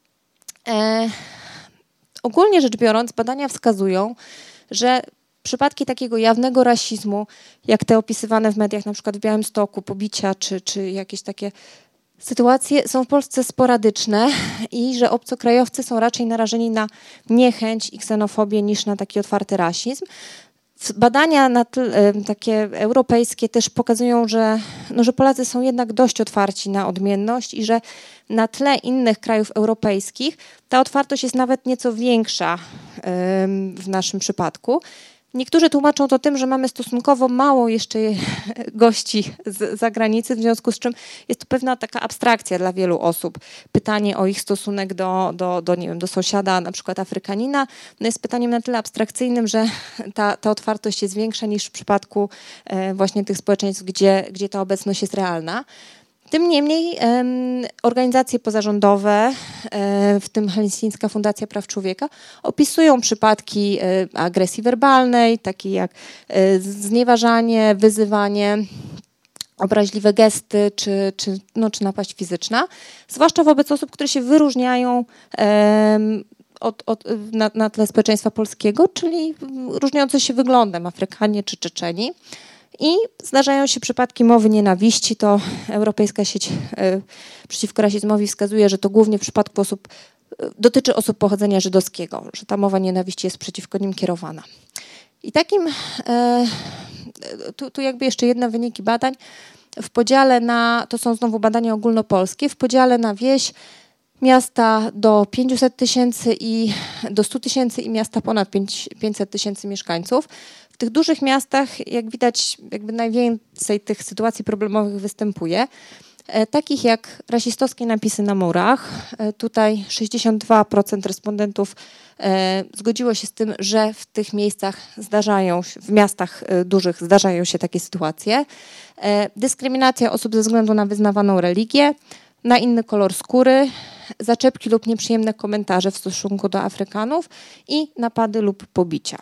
E, ogólnie rzecz biorąc, badania wskazują, że przypadki takiego jawnego rasizmu, jak te opisywane w mediach, na przykład w Białymstoku, pobicia czy, czy jakieś takie sytuacje są w Polsce sporadyczne i że obcokrajowcy są raczej narażeni na niechęć i ksenofobię niż na taki otwarty rasizm. Badania na tle, takie europejskie też pokazują, że, no, że Polacy są jednak dość otwarci na odmienność i że na tle innych krajów europejskich ta otwartość jest nawet nieco większa w naszym przypadku. Niektórzy tłumaczą to tym, że mamy stosunkowo mało jeszcze gości z zagranicy, w związku z czym jest to pewna taka abstrakcja dla wielu osób. Pytanie o ich stosunek do, do, do, nie wiem, do sąsiada, na przykład Afrykanina, no jest pytaniem na tyle abstrakcyjnym, że ta, ta otwartość jest większa niż w przypadku e, właśnie tych społeczeństw, gdzie, gdzie ta obecność jest realna. Tym niemniej um, organizacje pozarządowe, e, w tym Helsińska Fundacja Praw Człowieka, opisują przypadki e, agresji werbalnej, takie jak e, znieważanie, wyzywanie, obraźliwe gesty czy, czy, no, czy napaść fizyczna, zwłaszcza wobec osób, które się wyróżniają e, od, od, na, na tle społeczeństwa polskiego, czyli różniące się wyglądem, Afrykanie czy Czeczeni. I zdarzają się przypadki mowy nienawiści. To Europejska Sieć y, Przeciwko Rasizmowi wskazuje, że to głównie w przypadku osób, y, dotyczy osób pochodzenia żydowskiego, że ta mowa nienawiści jest przeciwko nim kierowana. I takim, y, tu, tu jakby jeszcze jedne wyniki badań, w podziale na, to są znowu badania ogólnopolskie, w podziale na wieś, miasta do pięciuset tysięcy i do stu tysięcy i miasta ponad pięćset tysięcy mieszkańców. W tych dużych miastach, jak widać, jakby najwięcej tych sytuacji problemowych występuje, e, takich jak rasistowskie napisy na murach. E, tutaj sześćdziesiąt dwa procent respondentów e, zgodziło się z tym, że w tych miejscach zdarzają się, w miastach e, dużych zdarzają się takie sytuacje. E, dyskryminacja osób ze względu na wyznawaną religię, na inny kolor skóry, zaczepki lub nieprzyjemne komentarze w stosunku do Afrykanów i napady lub pobicia.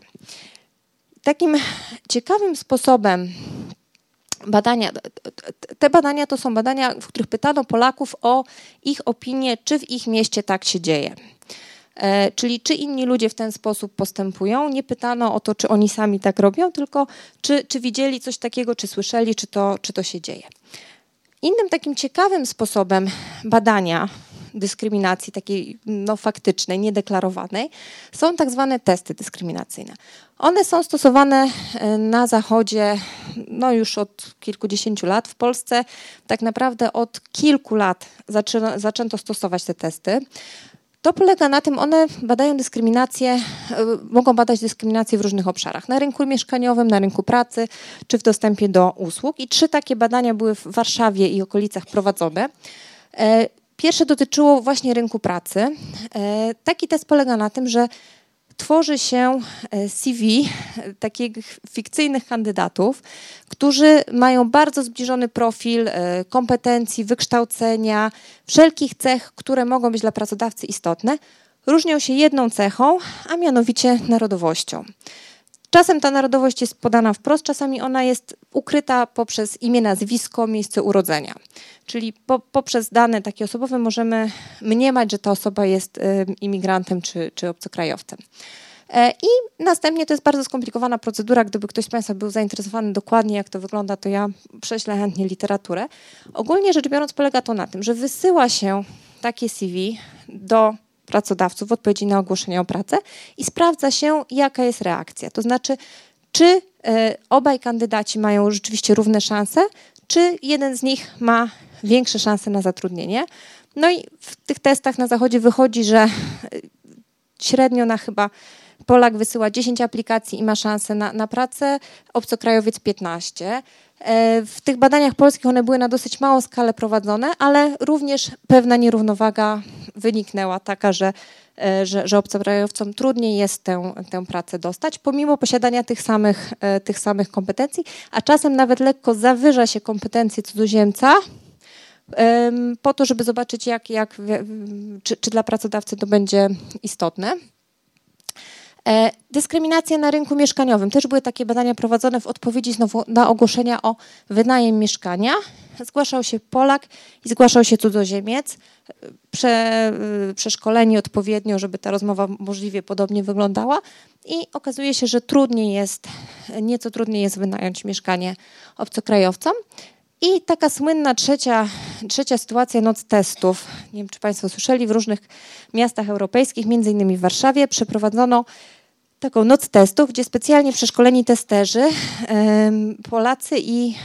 Takim ciekawym sposobem badania, te badania to są badania, w których pytano Polaków o ich opinię, czy w ich mieście tak się dzieje. E, czyli czy inni ludzie w ten sposób postępują. Nie pytano o to, czy oni sami tak robią, tylko czy, czy widzieli coś takiego, czy słyszeli, czy to, czy to się dzieje. Innym takim ciekawym sposobem badania dyskryminacji takiej no, faktycznej, niedeklarowanej, są tak zwane testy dyskryminacyjne. One są stosowane na Zachodzie no, już od kilkudziesięciu lat. W Polsce tak naprawdę od kilku lat zaczę, zaczęto stosować te testy. To polega na tym, one badają dyskryminację, mogą badać dyskryminację w różnych obszarach. Na rynku mieszkaniowym, na rynku pracy, czy w dostępie do usług. I trzy takie badania były w Warszawie i okolicach prowadzone. Pierwsze dotyczyło właśnie rynku pracy. Taki test polega na tym, że tworzy się C V takich fikcyjnych kandydatów, którzy mają bardzo zbliżony profil kompetencji, wykształcenia, wszelkich cech, które mogą być dla pracodawcy istotne. Różnią się jedną cechą, a mianowicie narodowością. Czasem ta narodowość jest podana wprost, czasami ona jest ukryta poprzez imię, nazwisko, miejsce urodzenia. Czyli po, poprzez dane takie osobowe możemy mniemać, że ta osoba jest y, imigrantem czy, czy obcokrajowcem. E, I następnie to jest bardzo skomplikowana procedura. Gdyby ktoś z Państwa był zainteresowany dokładnie, jak to wygląda, to ja prześlę chętnie literaturę. Ogólnie rzecz biorąc polega to na tym, że wysyła się takie C V do pracodawców w odpowiedzi na ogłoszenia o pracę i sprawdza się, jaka jest reakcja. To znaczy, czy y, obaj kandydaci mają rzeczywiście równe szanse, czy jeden z nich ma większe szanse na zatrudnienie. No i w tych testach na Zachodzie wychodzi, że średnio na chyba Polak wysyła dziesięć aplikacji i ma szansę na, na pracę, obcokrajowiec piętnaście. W tych badaniach polskich one były na dosyć małą skalę prowadzone, ale również pewna nierównowaga wyniknęła taka, że, że, że obcokrajowcom trudniej jest tę, tę pracę dostać, pomimo posiadania tych samych, tych samych kompetencji, a czasem nawet lekko zawyża się kompetencje cudzoziemca po to, żeby zobaczyć, jak, jak, czy, czy dla pracodawcy to będzie istotne. Dyskryminacja na rynku mieszkaniowym. Też były takie badania prowadzone w odpowiedzi znowu na ogłoszenia o wynajem mieszkania. Zgłaszał się Polak i zgłaszał się cudzoziemiec, prze, przeszkoleni odpowiednio, żeby ta rozmowa możliwie podobnie wyglądała i okazuje się, że trudniej jest, nieco trudniej jest wynająć mieszkanie obcokrajowcom. I taka słynna trzecia, trzecia sytuacja, noc testów. Nie wiem, czy Państwo słyszeli, w różnych miastach europejskich, między innymi w Warszawie, przeprowadzono taką noc testów, gdzie specjalnie przeszkoleni testerzy, Polacy i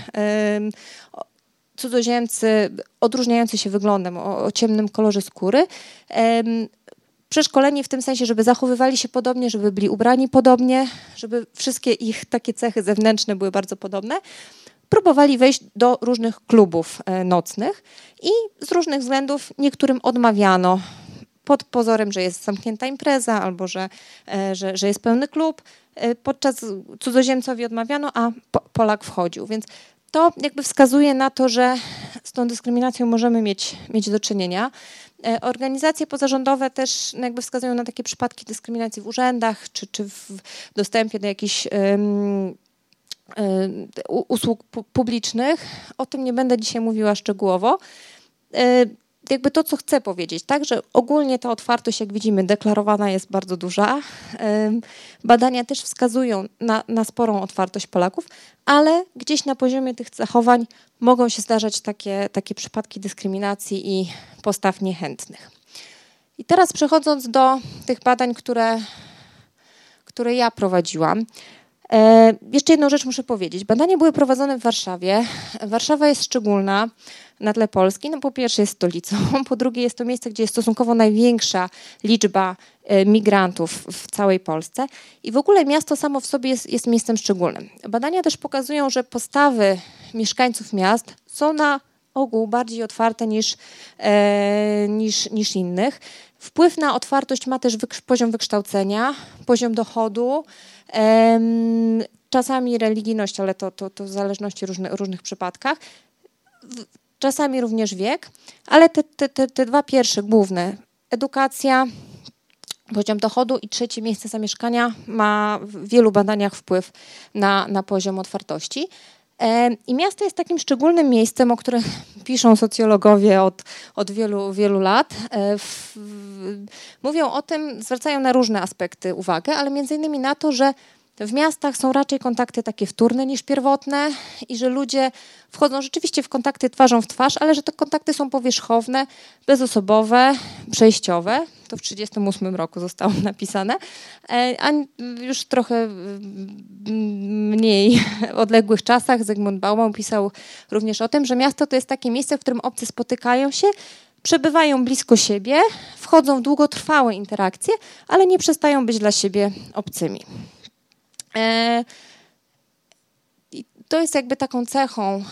cudzoziemcy odróżniający się wyglądem, o, o ciemnym kolorze skóry, przeszkoleni w tym sensie, żeby zachowywali się podobnie, żeby byli ubrani podobnie, żeby wszystkie ich takie cechy zewnętrzne były bardzo podobne. Próbowali wejść do różnych klubów nocnych i z różnych względów niektórym odmawiano pod pozorem, że jest zamknięta impreza albo że, że, że jest pełny klub. Podczas cudzoziemcowi odmawiano, a Polak wchodził. Więc to jakby wskazuje na to, że z tą dyskryminacją możemy mieć, mieć do czynienia. Organizacje pozarządowe też jakby wskazują na takie przypadki dyskryminacji w urzędach czy, czy w dostępie do jakichś um, usług publicznych. O tym nie będę dzisiaj mówiła szczegółowo. Jakby to, co chcę powiedzieć, tak, że ogólnie ta otwartość, jak widzimy, deklarowana jest bardzo duża. Badania też wskazują na, na sporą otwartość Polaków, ale gdzieś na poziomie tych zachowań mogą się zdarzać takie, takie przypadki dyskryminacji i postaw niechętnych. I teraz przechodząc do tych badań, które, które ja prowadziłam, E, jeszcze jedną rzecz muszę powiedzieć. Badania były prowadzone w Warszawie. Warszawa jest szczególna na tle Polski. No po pierwsze jest stolicą, po drugie jest to miejsce, gdzie jest stosunkowo największa liczba e, migrantów w całej Polsce i w ogóle miasto samo w sobie jest, jest miejscem szczególnym. Badania też pokazują, że postawy mieszkańców miast są na ogół bardziej otwarte niż, e, niż, niż innych. Wpływ na otwartość ma też wyk- poziom wykształcenia, poziom dochodu, em, czasami religijność, ale to, to, to w zależności różny, różnych przypadkach, w, czasami również wiek, ale te, te, te, te dwa pierwsze główne, edukacja, poziom dochodu i trzecie miejsce zamieszkania ma w wielu badaniach wpływ na, na poziom otwartości. I miasto jest takim szczególnym miejscem, o którym piszą socjologowie od, od wielu, wielu lat. W, w, mówią o tym, zwracają na różne aspekty uwagę, ale między innymi na to, że w miastach są raczej kontakty takie wtórne niż pierwotne i że ludzie wchodzą rzeczywiście w kontakty twarzą w twarz, ale że te kontakty są powierzchowne, bezosobowe, przejściowe. To w trzydziestym ósmym roku zostało napisane, a już trochę mniej odległych czasach Zygmunt Bauman pisał również o tym, że miasto to jest takie miejsce, w którym obcy spotykają się, przebywają blisko siebie, wchodzą w długotrwałe interakcje, ale nie przestają być dla siebie obcymi. I to jest jakby taką cechą,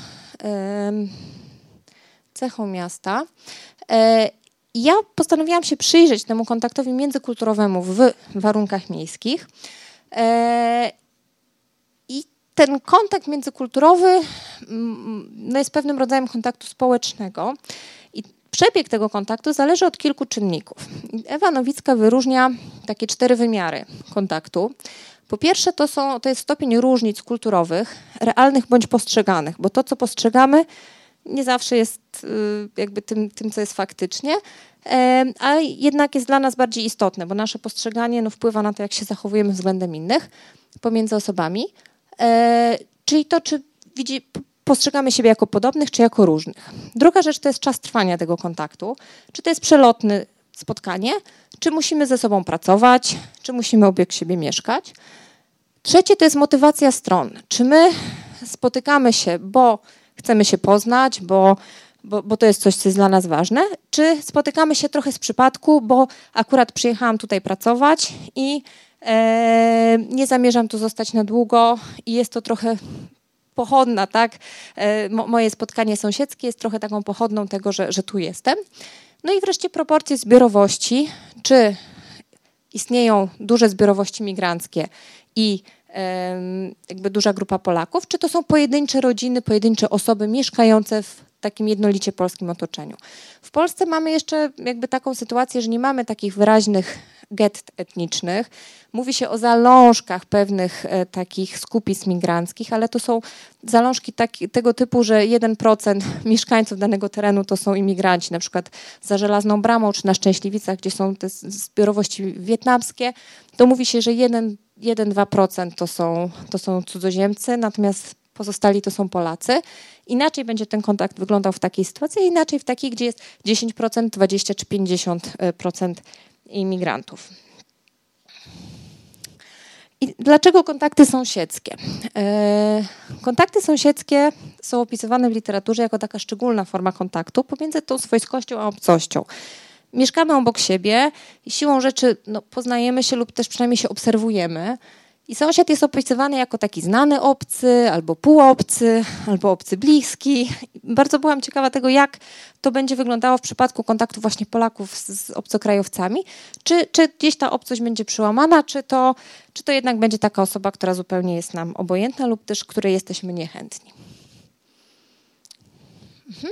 cechą miasta. Ja postanowiłam się przyjrzeć temu kontaktowi międzykulturowemu w warunkach miejskich. I ten kontakt międzykulturowy no, jest pewnym rodzajem kontaktu społecznego. I przebieg tego kontaktu zależy od kilku czynników. Ewa Nowicka wyróżnia takie cztery wymiary kontaktu. Po pierwsze to, są, to jest stopień różnic kulturowych, realnych bądź postrzeganych, bo to, co postrzegamy, nie zawsze jest jakby tym, tym co jest faktycznie, a jednak jest dla nas bardziej istotne, bo nasze postrzeganie no, wpływa na to, jak się zachowujemy względem innych, pomiędzy osobami. Czyli to, czy widzi, postrzegamy siebie jako podobnych, czy jako różnych. Druga rzecz to jest czas trwania tego kontaktu. Czy to jest przelotny spotkanie, czy musimy ze sobą pracować, czy musimy obok siebie mieszkać. Trzecie to jest motywacja stron. Czy my spotykamy się, bo chcemy się poznać, bo, bo, bo to jest coś, co jest dla nas ważne, czy spotykamy się trochę z przypadku, bo akurat przyjechałam tutaj pracować i e, nie zamierzam tu zostać na długo i jest to trochę pochodna, tak? E, mo, moje spotkanie sąsiedzkie jest trochę taką pochodną tego, że, że tu jestem. No i wreszcie proporcje zbiorowości, czy istnieją duże zbiorowości migranckie i e, jakby duża grupa Polaków, czy to są pojedyncze rodziny, pojedyncze osoby mieszkające w takim jednolicie polskim otoczeniu. W Polsce mamy jeszcze jakby taką sytuację, że nie mamy takich wyraźnych gett etnicznych. Mówi się o zalążkach pewnych e, takich skupisk migranckich, ale to są zalążki taki, tego typu, że jeden procent mieszkańców danego terenu to są imigranci, na przykład za Żelazną Bramą czy na Szczęśliwicach, gdzie są te zbiorowości wietnamskie, to mówi się, że jeden do dwóch procent to są, to są cudzoziemcy, natomiast pozostali to są Polacy. Inaczej będzie ten kontakt wyglądał w takiej sytuacji, inaczej w takiej, gdzie jest dziesięć procent, dwadzieścia czy pięćdziesiąt procent imigrantów. I dlaczego kontakty sąsiedzkie? Kontakty sąsiedzkie są opisywane w literaturze jako taka szczególna forma kontaktu pomiędzy tą swojskością a obcością. mieszkamy obok siebie i siłą rzeczy no, poznajemy się lub też przynajmniej się obserwujemy. I sąsiad jest opisywany jako taki znany obcy, albo półobcy, albo obcy bliski. Bardzo byłam ciekawa tego, jak to będzie wyglądało w przypadku kontaktu właśnie Polaków z, z obcokrajowcami. Czy, czy gdzieś ta obcość będzie przełamana, czy to, czy to jednak będzie taka osoba, która zupełnie jest nam obojętna lub też której jesteśmy niechętni. Mhm.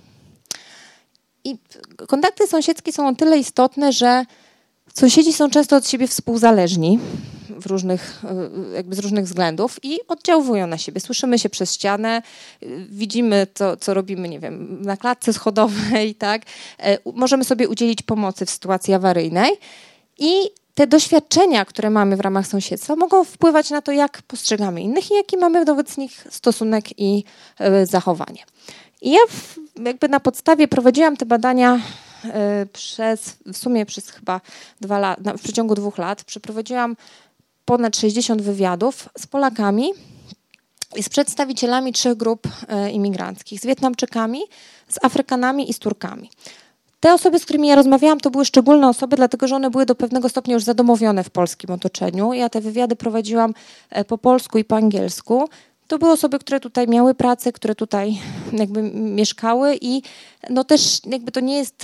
I kontakty sąsiedzkie są o tyle istotne, że sąsiedzi są często od siebie współzależni w różnych, jakby z różnych względów i oddziałują na siebie. Słyszymy się przez ścianę, widzimy, co, co robimy, nie wiem, na klatce schodowej, tak? Możemy sobie udzielić pomocy w sytuacji awaryjnej i te doświadczenia, które mamy w ramach sąsiedztwa, mogą wpływać na to, jak postrzegamy innych i jaki mamy wobec nich stosunek i zachowanie. I ja w, jakby na podstawie prowadziłam te badania przez, w sumie przez chyba dwa lata, w przeciągu dwóch lat przeprowadziłam ponad sześćdziesiąt wywiadów z Polakami i z przedstawicielami trzech grup imigranckich, z Wietnamczykami, z Afrykanami i z Turkami. Te osoby, z którymi ja rozmawiałam, to były szczególne osoby, dlatego że one były do pewnego stopnia już zadomowione w polskim otoczeniu. Ja te wywiady prowadziłam po polsku i po angielsku. To były osoby, które tutaj miały pracę, które tutaj jakby mieszkały i no też jakby to nie jest,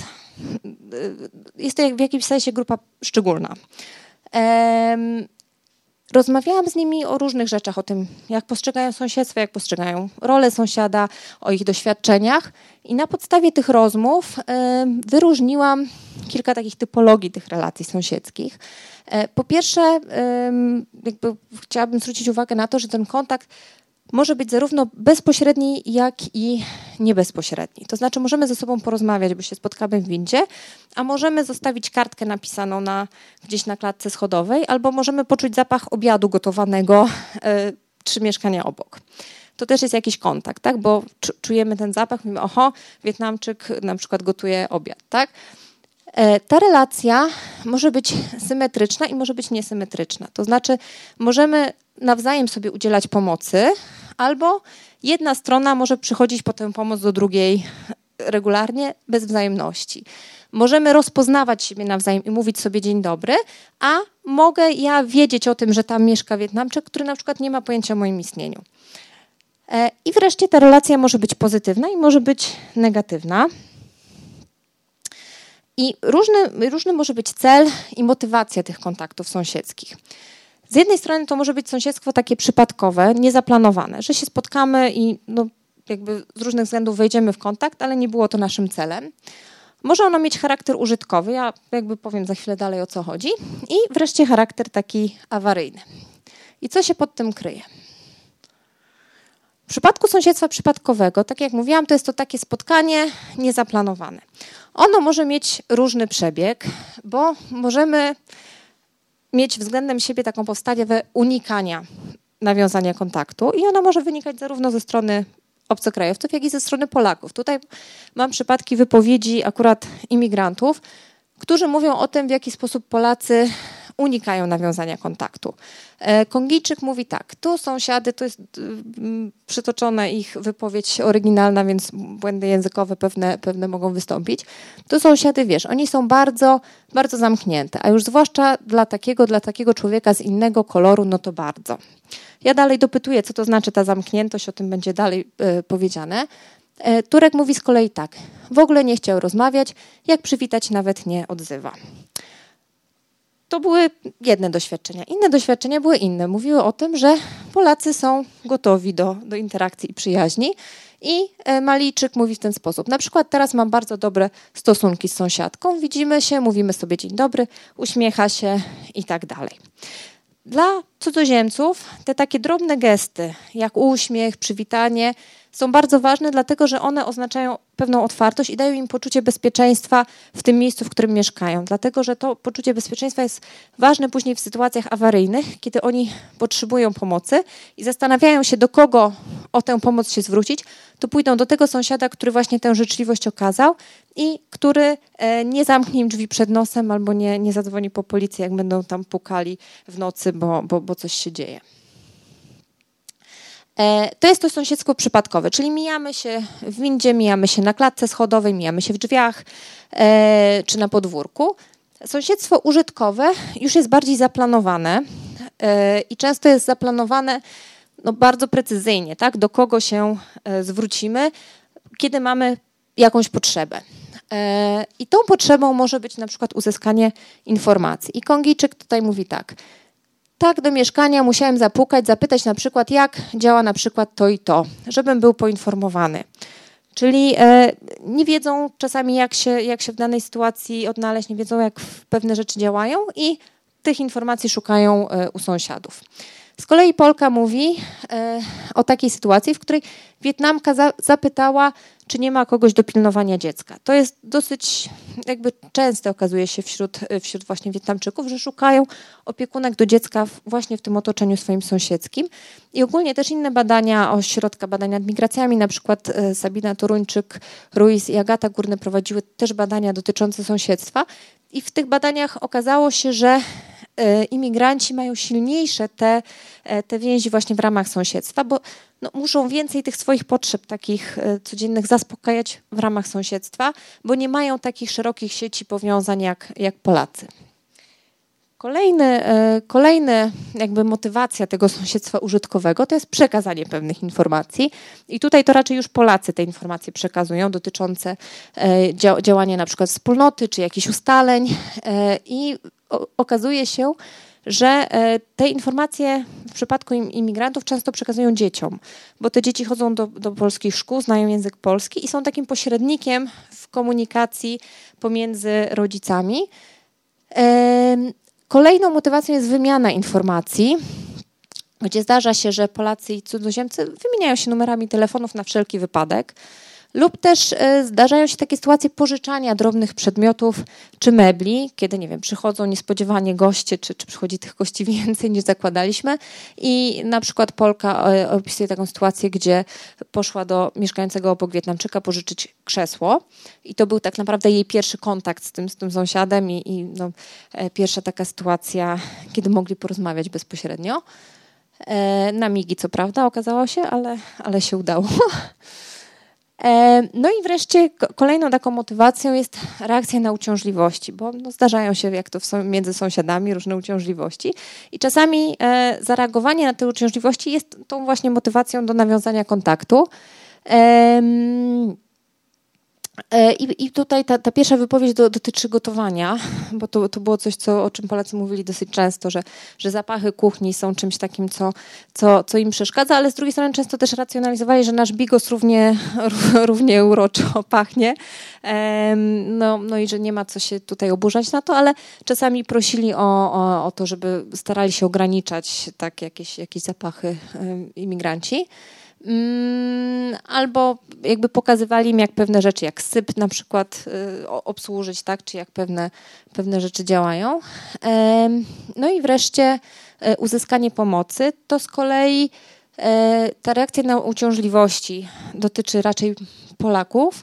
jest to w jakimś sensie grupa szczególna. Um, Rozmawiałam z nimi o różnych rzeczach, o tym, jak postrzegają sąsiedztwo, jak postrzegają rolę sąsiada, o ich doświadczeniach. I na podstawie tych rozmów y, wyróżniłam kilka takich typologii tych relacji sąsiedzkich. Y, po pierwsze, y, jakby chciałabym zwrócić uwagę na to, że ten kontakt może być zarówno bezpośredni, jak i niebezpośredni. To znaczy możemy ze sobą porozmawiać, bo się spotkamy w windzie, a możemy zostawić kartkę napisaną na, gdzieś na klatce schodowej, albo możemy poczuć zapach obiadu gotowanego y, trzy mieszkania obok. To też jest jakiś kontakt, tak? Bo czujemy ten zapach, mówimy, oho, Wietnamczyk na przykład gotuje obiad, tak? Ta relacja może być symetryczna i może być niesymetryczna. To znaczy możemy nawzajem sobie udzielać pomocy, albo jedna strona może przychodzić po tę pomoc do drugiej regularnie, bez wzajemności. Możemy rozpoznawać siebie nawzajem i mówić sobie dzień dobry, a mogę ja wiedzieć o tym, że tam mieszka Wietnamczyk, który na przykład nie ma pojęcia o moim istnieniu. I wreszcie ta relacja może być pozytywna i może być negatywna. I różny, różny może być cel i motywacja tych kontaktów sąsiedzkich. Z jednej strony to może być sąsiedztwo takie przypadkowe, niezaplanowane, że się spotkamy i no, jakby z różnych względów wejdziemy w kontakt, ale nie było to naszym celem. Może ono mieć charakter użytkowy, ja jakby powiem za chwilę dalej, o co chodzi. I wreszcie charakter taki awaryjny. I co się pod tym kryje? W przypadku sąsiedztwa przypadkowego, tak jak mówiłam, to jest to takie spotkanie niezaplanowane. Ono może mieć różny przebieg, bo możemy mieć względem siebie taką postawę unikania nawiązania kontaktu i ona może wynikać zarówno ze strony obcokrajowców, jak i ze strony Polaków. Tutaj mam przypadki wypowiedzi akurat imigrantów, którzy mówią o tym, w jaki sposób Polacy unikają nawiązania kontaktu. Kongijczyk mówi tak, tu sąsiady, to jest przytoczona ich wypowiedź oryginalna, więc błędy językowe pewne, pewne mogą wystąpić. Tu sąsiady, wiesz, oni są bardzo, bardzo zamknięte, a już zwłaszcza dla takiego, dla takiego człowieka z innego koloru, no to bardzo. Ja dalej dopytuję, co to znaczy ta zamkniętość, o tym będzie dalej y, powiedziane. Turek mówi z kolei tak, w ogóle nie chciał rozmawiać, jak przywitać nawet nie odzywa. To były jedne doświadczenia. Inne doświadczenia były inne. Mówiły o tym, że Polacy są gotowi do, do interakcji i przyjaźni. I Malijczyk mówi w ten sposób. Na przykład teraz mam bardzo dobre stosunki z sąsiadką. Widzimy się, mówimy sobie dzień dobry, uśmiecha się i tak dalej. Dla cudzoziemców te takie drobne gesty, jak uśmiech, przywitanie, są bardzo ważne, dlatego że one oznaczają pewną otwartość i dają im poczucie bezpieczeństwa w tym miejscu, w którym mieszkają. Dlatego, że to poczucie bezpieczeństwa jest ważne później w sytuacjach awaryjnych, kiedy oni potrzebują pomocy i zastanawiają się, do kogo o tę pomoc się zwrócić, to pójdą do tego sąsiada, który właśnie tę życzliwość okazał i który nie zamknie im drzwi przed nosem albo nie, nie zadzwoni po policję, jak będą tam pukali w nocy, bo, bo, bo coś się dzieje. To jest to sąsiedztwo przypadkowe, czyli mijamy się w windzie, mijamy się na klatce schodowej, mijamy się w drzwiach czy na podwórku. Sąsiedztwo użytkowe już jest bardziej zaplanowane i często jest zaplanowane no, bardzo precyzyjnie, tak? Do kogo się zwrócimy, kiedy mamy jakąś potrzebę. I tą potrzebą może być na przykład uzyskanie informacji. I Kongijczyk tutaj mówi tak. Tak, do mieszkania musiałem zapukać, zapytać na przykład, jak działa na przykład to i to, żebym był poinformowany. Czyli e, nie wiedzą czasami, jak się, jak się w danej sytuacji odnaleźć, nie wiedzą, jak pewne rzeczy działają i tych informacji szukają e, u sąsiadów. Z kolei Polka mówi e, o takiej sytuacji, w której Wietnamka za, zapytała, czy nie ma kogoś do pilnowania dziecka. To jest dosyć jakby częste okazuje się wśród, wśród właśnie Wietnamczyków, że szukają opiekunek do dziecka właśnie w tym otoczeniu swoim sąsiedzkim. I ogólnie też inne badania, ośrodka badań nad migracjami, na przykład Sabina Toruńczyk-Ruiz i Agata Górne prowadziły też badania dotyczące sąsiedztwa. I w tych badaniach okazało się, że imigranci mają silniejsze te, te więzi właśnie w ramach sąsiedztwa, bo no, muszą więcej tych swoich potrzeb takich codziennych zaspokajać w ramach sąsiedztwa, bo nie mają takich szerokich sieci powiązań jak, jak Polacy. Kolejny, kolejny jakby motywacja tego sąsiedztwa użytkowego to jest przekazanie pewnych informacji i tutaj to raczej już Polacy te informacje przekazują dotyczące działania na przykład wspólnoty czy jakichś ustaleń i okazuje się, że te informacje w przypadku imigrantów często przekazują dzieciom, bo te dzieci chodzą do, do polskich szkół, znają język polski i są takim pośrednikiem w komunikacji pomiędzy rodzicami. Kolejną motywacją jest wymiana informacji, gdzie zdarza się, że Polacy i cudzoziemcy wymieniają się numerami telefonów na wszelki wypadek. Lub też zdarzają się takie sytuacje pożyczania drobnych przedmiotów czy mebli, kiedy, nie wiem, przychodzą niespodziewanie goście, czy, czy przychodzi tych gości więcej niż zakładaliśmy i na przykład Polka opisuje taką sytuację, gdzie poszła do mieszkającego obok Wietnamczyka pożyczyć krzesło i to był tak naprawdę jej pierwszy kontakt z tym, z tym sąsiadem i, i no, pierwsza taka sytuacja, kiedy mogli porozmawiać bezpośrednio. Na migi, co prawda, okazało się, ale, ale się udało. No i wreszcie kolejną taką motywacją jest reakcja na uciążliwości, bo no zdarzają się, jak to między sąsiadami, różne uciążliwości i czasami zareagowanie na te uciążliwości jest tą właśnie motywacją do nawiązania kontaktu. I, i tutaj ta, ta pierwsza wypowiedź do, dotyczy gotowania, bo to, to było coś, co, o czym Polacy mówili dosyć często, że, że zapachy kuchni są czymś takim, co, co, co im przeszkadza, ale z drugiej strony często też racjonalizowali, że nasz bigos równie, równie uroczo pachnie, no, no i że nie ma co się tutaj oburzać na to, ale czasami prosili o, o, o to, żeby starali się ograniczać tak jakieś, jakieś zapachy imigranci. Albo jakby pokazywali im, jak pewne rzeczy, jak syp na przykład obsłużyć, tak, czy jak pewne, pewne rzeczy działają. No i wreszcie uzyskanie pomocy. To z kolei ta reakcja na uciążliwości dotyczy raczej Polaków,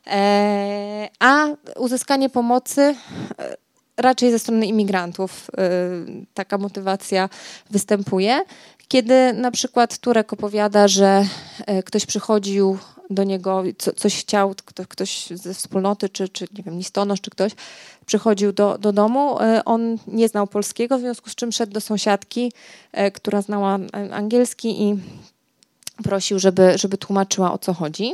a uzyskanie pomocy raczej ze strony imigrantów taka motywacja występuje. Kiedy na przykład Turek opowiada, że ktoś przychodził do niego, co, coś chciał, ktoś ze wspólnoty, czy, czy nie wiem, listonosz, czy ktoś przychodził do, do domu, on nie znał polskiego, w związku z czym szedł do sąsiadki, która znała angielski i prosił, żeby, żeby tłumaczyła, o co chodzi.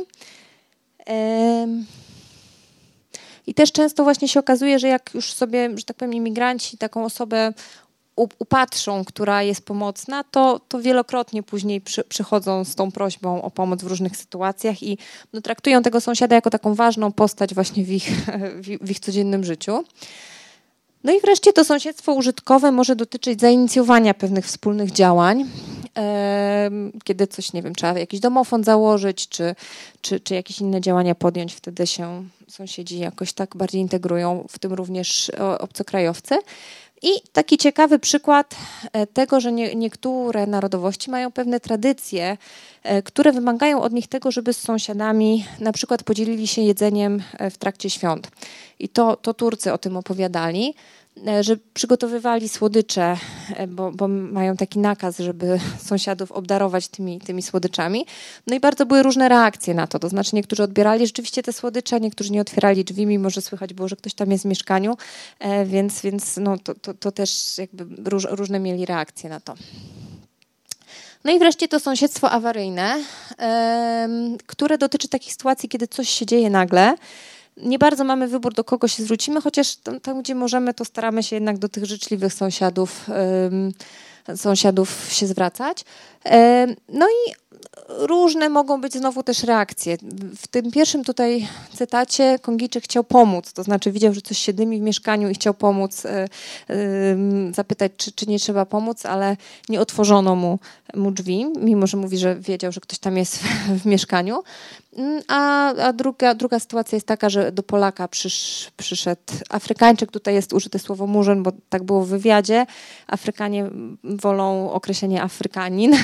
I też często właśnie się okazuje, że jak już sobie, że tak powiem, imigranci taką osobę upatrzą, która jest pomocna, to, to wielokrotnie później przy, przychodzą z tą prośbą o pomoc w różnych sytuacjach i no, traktują tego sąsiada jako taką ważną postać właśnie w ich, w ich codziennym życiu. No i wreszcie to sąsiedztwo użytkowe może dotyczyć zainicjowania pewnych wspólnych działań, kiedy coś, nie wiem, trzeba jakiś domofon założyć, czy, czy, czy jakieś inne działania podjąć, wtedy się sąsiedzi jakoś tak bardziej integrują, w tym również obcokrajowcy. I taki ciekawy przykład tego, że nie, niektóre narodowości mają pewne tradycje, które wymagają od nich tego, żeby z sąsiadami na przykład podzielili się jedzeniem w trakcie świąt. I to, to Turcy o tym opowiadali. że przygotowywali słodycze, bo, bo mają taki nakaz, żeby sąsiadów obdarować tymi, tymi słodyczami. No i bardzo były różne reakcje na to. To znaczy niektórzy odbierali rzeczywiście te słodycze, niektórzy nie otwierali drzwi, mimo że słychać było, że ktoś tam jest w mieszkaniu, więc, więc no, to, to, to też jakby róż, różne mieli reakcje na to. No i wreszcie to sąsiedztwo awaryjne, które dotyczy takich sytuacji, kiedy coś się dzieje nagle. Nie bardzo mamy wybór, do kogo się zwrócimy, chociaż tam, tam gdzie możemy, to staramy się jednak do tych życzliwych sąsiadów, sąsiadów się zwracać. No i różne mogą być znowu też reakcje. W tym pierwszym tutaj cytacie Kongijczyk chciał pomóc, to znaczy widział, że coś się dymi w mieszkaniu i chciał pomóc, zapytać, czy, czy nie trzeba pomóc, ale nie otworzono mu, mu drzwi, mimo że mówi, że wiedział, że ktoś tam jest w, w mieszkaniu. A, a druga, druga sytuacja jest taka, że do Polaka przysz, przyszedł Afrykańczyk, tutaj jest użyte słowo murzyn, bo tak było w wywiadzie. Afrykanie wolą określenie Afrykanin,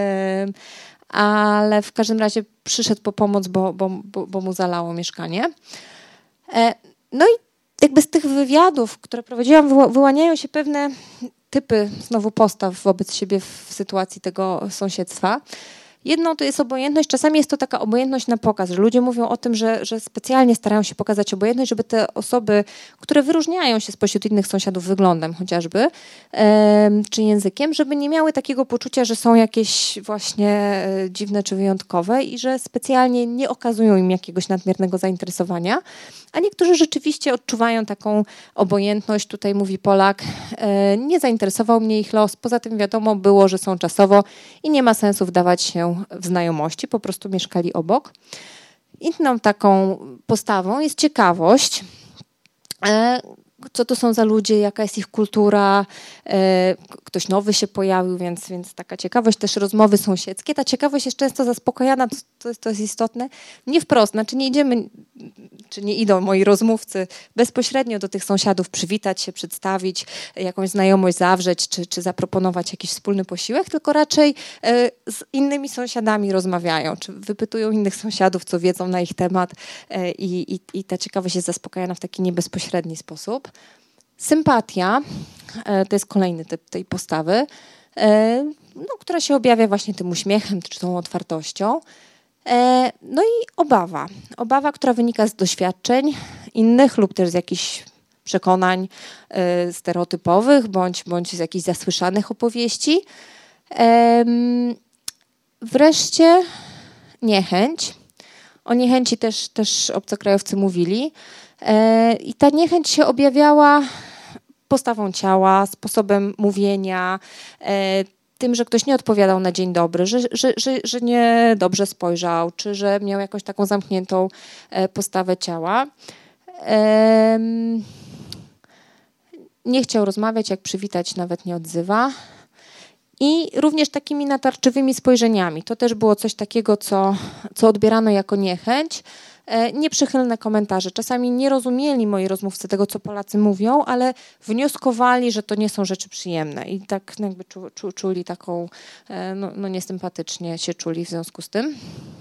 ale w każdym razie przyszedł po pomoc, bo, bo, bo, bo mu zalało mieszkanie. No i jakby z tych wywiadów, które prowadziłam, wyłaniają się pewne typy znowu postaw wobec siebie w sytuacji tego sąsiedztwa. Jedną to jest obojętność, czasami jest to taka obojętność na pokaz, że ludzie mówią o tym, że, że specjalnie starają się pokazać obojętność, żeby te osoby, które wyróżniają się spośród innych sąsiadów wyglądem chociażby, e, czy językiem, żeby nie miały takiego poczucia, że są jakieś właśnie e, dziwne czy wyjątkowe i że specjalnie nie okazują im jakiegoś nadmiernego zainteresowania, a niektórzy rzeczywiście odczuwają taką obojętność, tutaj mówi Polak, e, nie zainteresował mnie ich los, poza tym wiadomo było, że są czasowo i nie ma sensu wdawać się w znajomości, po prostu mieszkali obok. Inną taką postawą jest ciekawość, co to są za ludzie, jaka jest ich kultura, ktoś nowy się pojawił, więc, więc taka ciekawość, też rozmowy sąsiedzkie. Ta ciekawość jest często zaspokojana, to, to, jest, to jest istotne, nie wprost, znaczy nie idziemy, czy nie idą moi rozmówcy bezpośrednio do tych sąsiadów przywitać się, przedstawić, jakąś znajomość zawrzeć, czy, czy zaproponować jakiś wspólny posiłek, tylko raczej z innymi sąsiadami rozmawiają, czy wypytują innych sąsiadów, co wiedzą na ich temat i, i, i ta ciekawość jest zaspokajana w taki niebezpośredni sposób. Sympatia, to jest kolejny typ tej postawy, no, która się objawia właśnie tym uśmiechem, czy tą otwartością. No i obawa. Obawa, która wynika z doświadczeń innych lub też z jakichś przekonań stereotypowych, bądź, bądź z jakichś zasłyszanych opowieści. Wreszcie niechęć. O niechęci też, też obcokrajowcy mówili. I ta niechęć się objawiała postawą ciała, sposobem mówienia, tym, że ktoś nie odpowiadał na dzień dobry, że, że, że, że nie dobrze spojrzał, czy że miał jakąś taką zamkniętą postawę ciała. Nie chciał rozmawiać, jak przywitać, nawet nie odzywa. I również takimi natarczywymi spojrzeniami. To też było coś takiego, co, co odbierano jako niechęć. Nieprzychylne komentarze. Czasami nie rozumieli moi rozmówcy tego, co Polacy mówią, ale wnioskowali, że to nie są rzeczy przyjemne i tak jakby czu, czu, czuli taką, no, no niesympatycznie się czuli w związku z tym.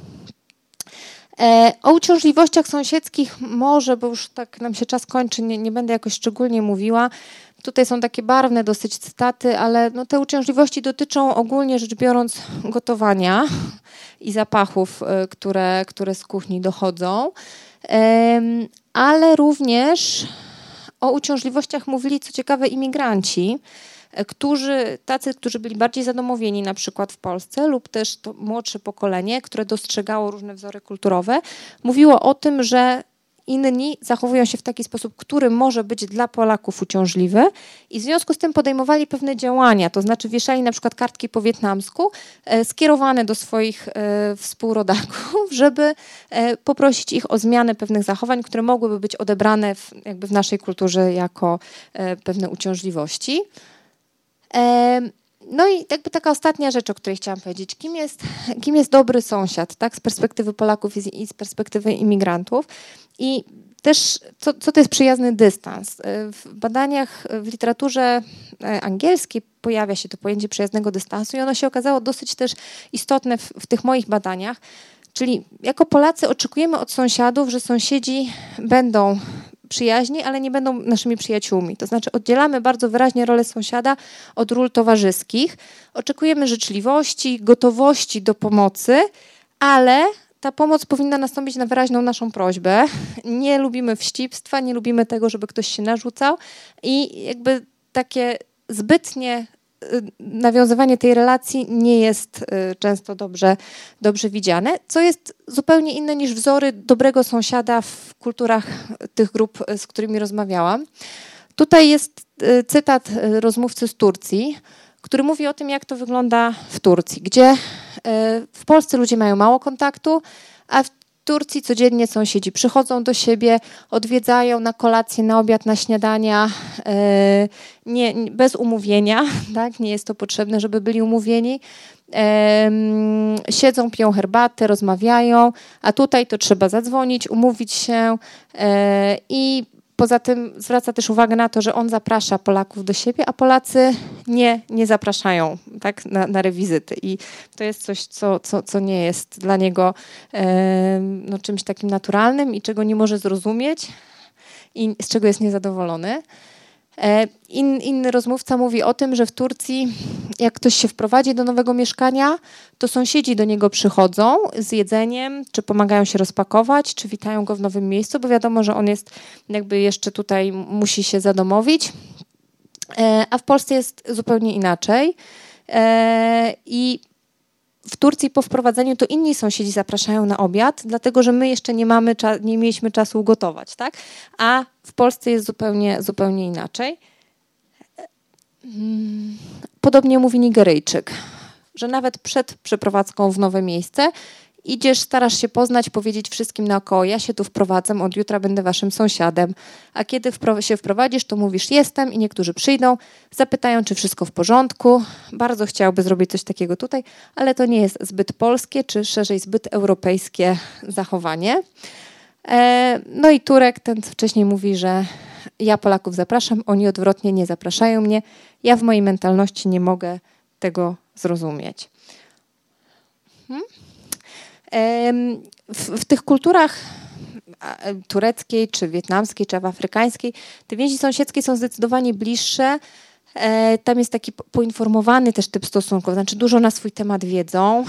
O uciążliwościach sąsiedzkich może, bo już tak nam się czas kończy, nie, nie będę jakoś szczególnie mówiła. Tutaj są takie barwne dosyć cytaty, ale no te uciążliwości dotyczą ogólnie rzecz biorąc gotowania i zapachów, które, które z kuchni dochodzą, ale również o uciążliwościach mówili, co ciekawe, imigranci, którzy, tacy, którzy byli bardziej zadomowieni na przykład w Polsce lub też to młodsze pokolenie, które dostrzegało różne wzory kulturowe, mówiło o tym, że inni zachowują się w taki sposób, który może być dla Polaków uciążliwy i w związku z tym podejmowali pewne działania, to znaczy wieszali na przykład kartki po wietnamsku e, skierowane do swoich e, współrodaków, żeby e, poprosić ich o zmianę pewnych zachowań, które mogłyby być odebrane w, jakby w naszej kulturze jako e, pewne uciążliwości. E, No i jakby taka ostatnia rzecz, o której chciałam powiedzieć. Kim jest, kim jest dobry sąsiad, tak? Z perspektywy Polaków i z perspektywy imigrantów. I też co, co to jest przyjazny dystans. W badaniach, w literaturze angielskiej pojawia się to pojęcie przyjaznego dystansu i ono się okazało dosyć też istotne w, w tych moich badaniach. Czyli jako Polacy oczekujemy od sąsiadów, że sąsiedzi będą przyjaźni, ale nie będą naszymi przyjaciółmi. To znaczy oddzielamy bardzo wyraźnie rolę sąsiada od ról towarzyskich. Oczekujemy życzliwości, gotowości do pomocy, ale ta pomoc powinna nastąpić na wyraźną naszą prośbę. Nie lubimy wścibstwa, nie lubimy tego, żeby ktoś się narzucał i jakby takie zbytnie nawiązywanie tej relacji nie jest często dobrze, dobrze widziane, co jest zupełnie inne niż wzory dobrego sąsiada w kulturach tych grup, z którymi rozmawiałam. Tutaj jest cytat rozmówcy z Turcji, który mówi o tym, jak to wygląda w Turcji, gdzie w Polsce ludzie mają mało kontaktu, a w Turcji codziennie sąsiedzi przychodzą do siebie, odwiedzają na kolację, na obiad, na śniadania, nie, bez umówienia, tak? Nie jest to potrzebne, żeby byli umówieni. Siedzą, piją herbatę, rozmawiają, a tutaj to trzeba zadzwonić, umówić się i poza tym zwraca też uwagę na to, że on zaprasza Polaków do siebie, a Polacy nie, nie zapraszają, tak, na, na rewizyty. I to jest coś, co, co, co nie jest dla niego e, no, czymś takim naturalnym i czego nie może zrozumieć i z czego jest niezadowolony. E, in, inny rozmówca mówi o tym, że w Turcji jak ktoś się wprowadzi do nowego mieszkania, to sąsiedzi do niego przychodzą z jedzeniem, czy pomagają się rozpakować, czy witają go w nowym miejscu, bo wiadomo, że on jest jakby jeszcze tutaj musi się zadomowić. E, a w Polsce jest zupełnie inaczej. E, I w Turcji po wprowadzeniu to inni sąsiedzi zapraszają na obiad, dlatego że my jeszcze nie mamy, nie mieliśmy czasu ugotować, tak? A w Polsce jest zupełnie, zupełnie inaczej. Podobnie mówi Nigeryjczyk, że nawet przed przeprowadzką w nowe miejsce idziesz, starasz się poznać, powiedzieć wszystkim naokoło, ja się tu wprowadzam, od jutra będę waszym sąsiadem. A kiedy się wprowadzisz, to mówisz jestem i niektórzy przyjdą, zapytają, czy wszystko w porządku. Bardzo chciałby zrobić coś takiego tutaj, ale to nie jest zbyt polskie, czy szerzej zbyt europejskie zachowanie. No i Turek, ten co wcześniej mówi, że ja Polaków zapraszam, oni odwrotnie nie zapraszają mnie. Ja w mojej mentalności nie mogę tego zrozumieć. Hmm? W, w tych kulturach tureckiej, czy wietnamskiej, czy afrykańskiej te więzi sąsiedzkie są zdecydowanie bliższe. Tam jest taki poinformowany też typ stosunków, znaczy dużo na swój temat wiedzą,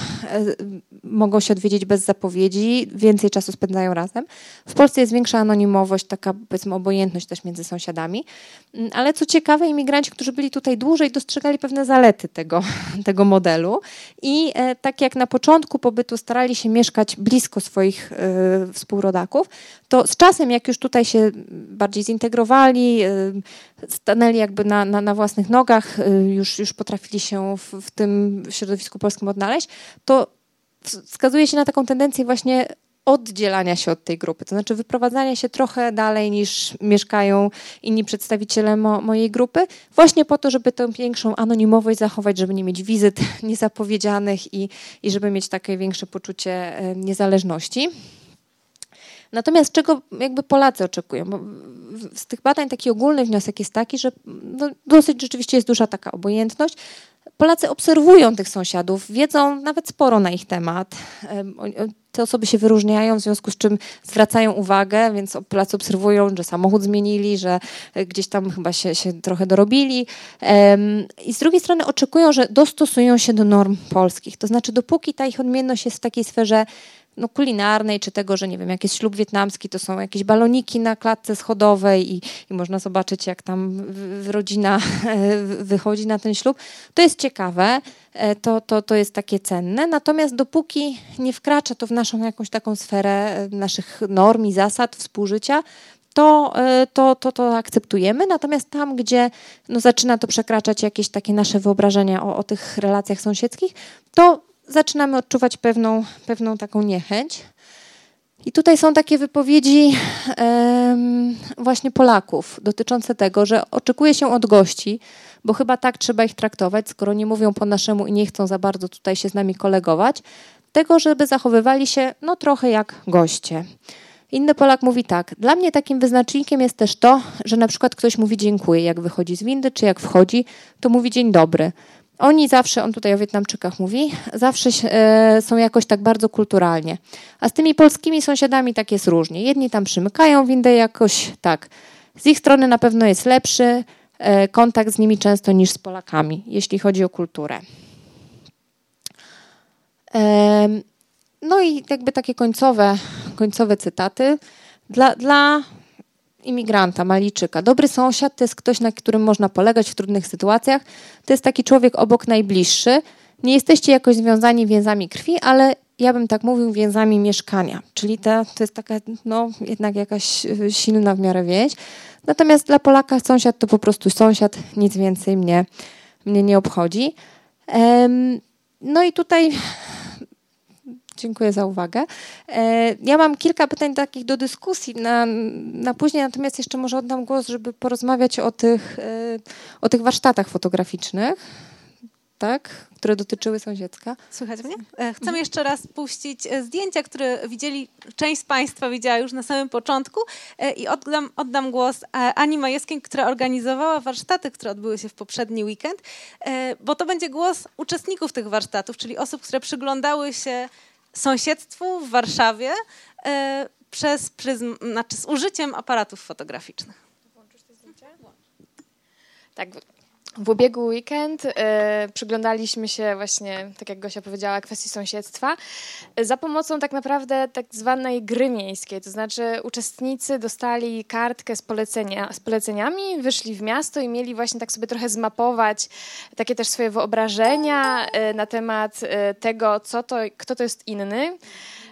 mogą się odwiedzić bez zapowiedzi, więcej czasu spędzają razem. W Polsce jest większa anonimowość, taka powiedzmy obojętność też między sąsiadami, ale co ciekawe, imigranci, którzy byli tutaj dłużej, dostrzegali pewne zalety tego, tego modelu i tak jak na początku pobytu starali się mieszkać blisko swoich y, współrodaków, to z czasem, jak już tutaj się bardziej zintegrowali, y, stanęli jakby na, na, na własnych nogach, już, już potrafili się w, w tym środowisku polskim odnaleźć, to wskazuje się na taką tendencję właśnie oddzielania się od tej grupy, to znaczy wyprowadzania się trochę dalej niż mieszkają inni przedstawiciele mo, mojej grupy, właśnie po to, żeby tę większą anonimowość zachować, żeby nie mieć wizyt niezapowiedzianych i, i żeby mieć takie większe poczucie niezależności. Natomiast czego jakby Polacy oczekują? Bo z tych badań taki ogólny wniosek jest taki, że no dosyć rzeczywiście jest duża taka obojętność. Polacy obserwują tych sąsiadów, wiedzą nawet sporo na ich temat. Te osoby się wyróżniają, w związku z czym zwracają uwagę, więc Polacy obserwują, że samochód zmienili, że gdzieś tam chyba się, się trochę dorobili. I z drugiej strony oczekują, że dostosują się do norm polskich. To znaczy dopóki ta ich odmienność jest w takiej sferze no, kulinarnej, czy tego, że nie wiem, jak jest ślub wietnamski, to są jakieś baloniki na klatce schodowej i, i można zobaczyć, jak tam rodzina wychodzi na ten ślub. To jest ciekawe, to, to, to jest takie cenne, natomiast dopóki nie wkracza to w naszą jakąś taką sferę naszych norm i zasad współżycia, to, to, to, to akceptujemy. Natomiast tam, gdzie no, zaczyna to przekraczać jakieś takie nasze wyobrażenia o, o tych relacjach sąsiedzkich, to zaczynamy odczuwać pewną, pewną taką niechęć. I tutaj są takie wypowiedzi um, właśnie Polaków dotyczące tego, że oczekuje się od gości, bo chyba tak trzeba ich traktować, skoro nie mówią po naszemu i nie chcą za bardzo tutaj się z nami kolegować, tego, żeby zachowywali się no trochę jak goście. Inny Polak mówi tak, dla mnie takim wyznacznikiem jest też to, że na przykład ktoś mówi dziękuję, jak wychodzi z windy, czy jak wchodzi, to mówi dzień dobry. oni zawsze, on tutaj o Wietnamczykach mówi, zawsze e, są jakoś tak bardzo kulturalnie. A z tymi polskimi sąsiadami tak jest różnie. Jedni tam przymykają windę jakoś tak. Z ich strony na pewno jest lepszy e, kontakt z nimi często niż z Polakami, jeśli chodzi o kulturę. E, no i jakby takie końcowe, końcowe cytaty. Dla, dla imigranta, Malijczyka. Dobry sąsiad to jest ktoś, na którym można polegać w trudnych sytuacjach. To jest taki człowiek obok najbliższy. Nie jesteście jakoś związani więzami krwi, ale ja bym tak mówił więzami mieszkania. Czyli ta, to jest taka no, jednak jakaś silna w miarę więź. Natomiast dla Polaka sąsiad to po prostu sąsiad. Nic więcej mnie, mnie nie obchodzi. Um, no i tutaj... Dziękuję za uwagę. Ja mam kilka pytań takich do dyskusji na, na później, natomiast jeszcze może oddam głos, żeby porozmawiać o tych, o tych warsztatach fotograficznych, tak, które dotyczyły sąsiedzka. Słychać mnie? Chcę jeszcze raz puścić zdjęcia, które widzieli, część z Państwa widziała już na samym początku i oddam, oddam głos Ani Majewskiej, która organizowała warsztaty, które odbyły się w poprzedni weekend, bo to będzie głos uczestników tych warsztatów, czyli osób, które przyglądały się sąsiedztwu w Warszawie e, przez pryzm, znaczy z użyciem aparatów fotograficznych. Włączysz to zdjęcie? Tak. W ubiegły weekend y, przyglądaliśmy się właśnie, tak jak Gosia powiedziała, kwestii sąsiedztwa y, za pomocą tak naprawdę tak zwanej gry miejskiej. To znaczy uczestnicy dostali kartkę z, polecenia, z poleceniami, wyszli w miasto i mieli właśnie tak sobie trochę zmapować takie też swoje wyobrażenia y, na temat y, tego, co to, kto to jest inny, y,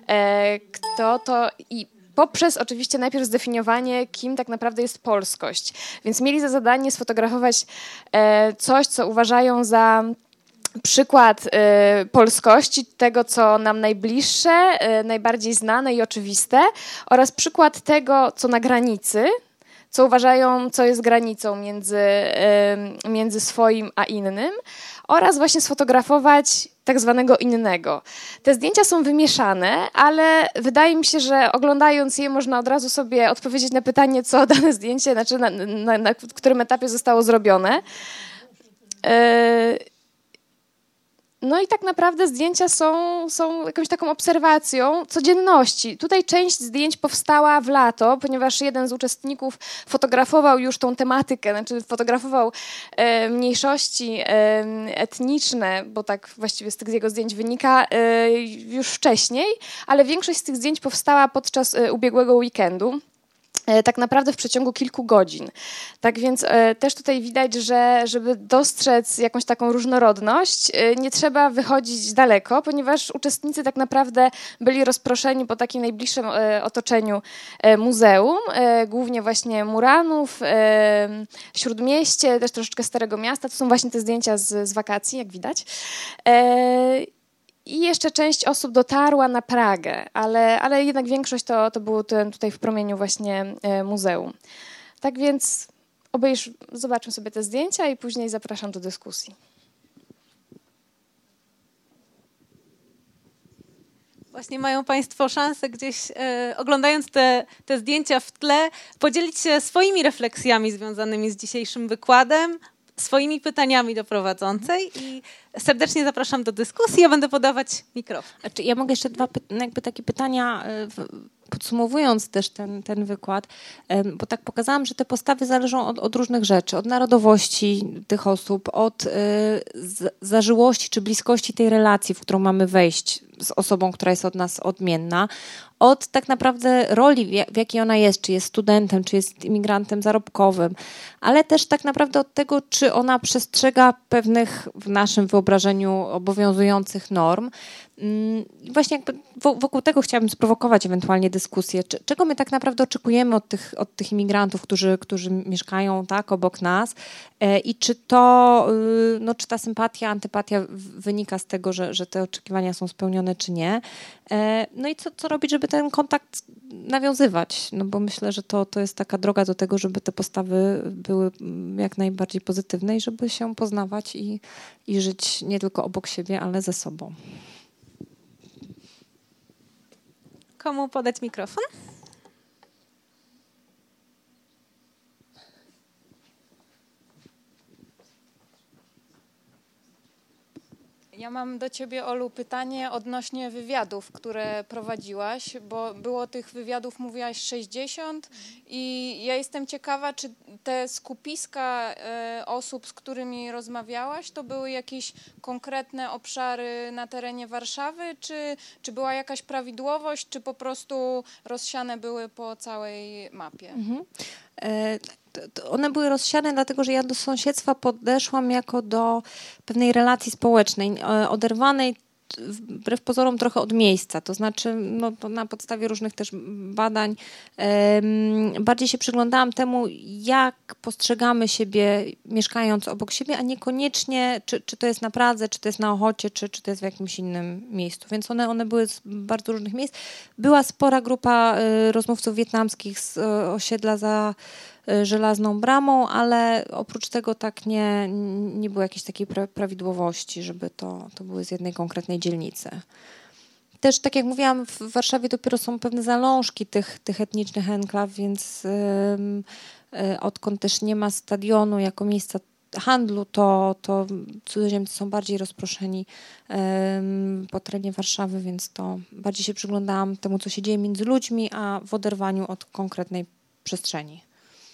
kto to i poprzez oczywiście najpierw zdefiniowanie, kim tak naprawdę jest polskość. Więc mieli za zadanie sfotografować e, coś, co uważają za przykład e, polskości, tego, co nam najbliższe, e, najbardziej znane i oczywiste, oraz przykład tego, co na granicy, co uważają, co jest granicą między, e, między swoim a innym, oraz właśnie sfotografować tak zwanego innego. Te zdjęcia są wymieszane, ale wydaje mi się, że oglądając je można od razu sobie odpowiedzieć na pytanie, co dane zdjęcie, znaczy na, na, na którym etapie zostało zrobione. Yy, No i tak naprawdę zdjęcia są, są jakąś taką obserwacją codzienności. Tutaj część zdjęć powstała w lato, ponieważ jeden z uczestników fotografował już tą tematykę, znaczy fotografował e, mniejszości e, etniczne, bo tak właściwie z tych jego zdjęć wynika e, już wcześniej, ale większość z tych zdjęć powstała podczas e, ubiegłego weekendu. Tak naprawdę w przeciągu kilku godzin. Tak więc e, też tutaj widać, że żeby dostrzec jakąś taką różnorodność, e, nie trzeba wychodzić daleko, ponieważ uczestnicy tak naprawdę byli rozproszeni po takim najbliższym e, otoczeniu e, muzeum, e, głównie właśnie Muranów, e, Śródmieście, też troszeczkę Starego Miasta. To są właśnie te zdjęcia z, z wakacji, jak widać. E, I jeszcze część osób dotarła na Pragę, ale, ale jednak większość to, to było ten, tutaj w promieniu właśnie e, muzeum. Tak więc obejrz, zobaczmy sobie te zdjęcia i później zapraszam do dyskusji. Właśnie mają Państwo szansę gdzieś, e, oglądając te, te zdjęcia w tle, podzielić się swoimi refleksjami związanymi z dzisiejszym wykładem, swoimi pytaniami do prowadzącej i serdecznie zapraszam do dyskusji. Ja będę podawać mikrofon. Znaczy, ja mogę jeszcze dwa jakby takie pytania, podsumowując też ten, ten wykład, bo tak pokazałam, że te postawy zależą od, od różnych rzeczy, od narodowości tych osób, od y, zażyłości czy bliskości tej relacji, w którą mamy wejść z osobą, która jest od nas odmienna, od tak naprawdę roli, w jakiej ona jest, czy jest studentem, czy jest imigrantem zarobkowym, ale też tak naprawdę od tego, czy ona przestrzega pewnych w naszym wyobrażeniu obowiązujących norm. I właśnie jakby wokół tego chciałabym sprowokować ewentualnie dyskusję. Czego my tak naprawdę oczekujemy od tych, od tych imigrantów, którzy, którzy mieszkają tak obok nas i czy to, no, czy ta sympatia, antypatia wynika z tego, że, że te oczekiwania są spełnione, czy nie. No i co, co robić, żeby ten kontakt nawiązywać? No bo myślę, że to, to jest taka droga do tego, żeby te postawy były jak najbardziej pozytywne i żeby się poznawać i, i żyć nie tylko obok siebie, ale ze sobą. Komu podać mikrofon? Ja mam do ciebie, Olu, pytanie odnośnie wywiadów, które prowadziłaś, bo było tych wywiadów, mówiłaś sześćdziesiąt i ja jestem ciekawa, czy te skupiska e, osób, z którymi rozmawiałaś, to były jakieś konkretne obszary na terenie Warszawy, czy, czy była jakaś prawidłowość, czy po prostu rozsiane były po całej mapie? Mhm. E, to, to one były rozsiane, dlatego że ja do sąsiedztwa podeszłam jako do pewnej relacji społecznej, e, oderwanej wbrew pozorom trochę od miejsca, to znaczy no, to na podstawie różnych też badań em, bardziej się przyglądałam temu, jak postrzegamy siebie mieszkając obok siebie, a niekoniecznie czy, czy to jest na Pradze, czy to jest na Ochocie, czy, czy to jest w jakimś innym miejscu, więc one, one były z bardzo różnych miejsc. Była spora grupa y, rozmówców wietnamskich z y, osiedla za Żelazną Bramą, ale oprócz tego tak nie, nie było jakiejś takiej pra- prawidłowości, żeby to, to były z jednej konkretnej dzielnicy. Też, tak jak mówiłam, w Warszawie dopiero są pewne zalążki tych, tych etnicznych enklaw, więc ym, y, odkąd też nie ma stadionu jako miejsca handlu, to, to cudzoziemcy są bardziej rozproszeni ym, po terenie Warszawy, więc to bardziej się przyglądałam temu, co się dzieje między ludźmi, a w oderwaniu od konkretnej przestrzeni.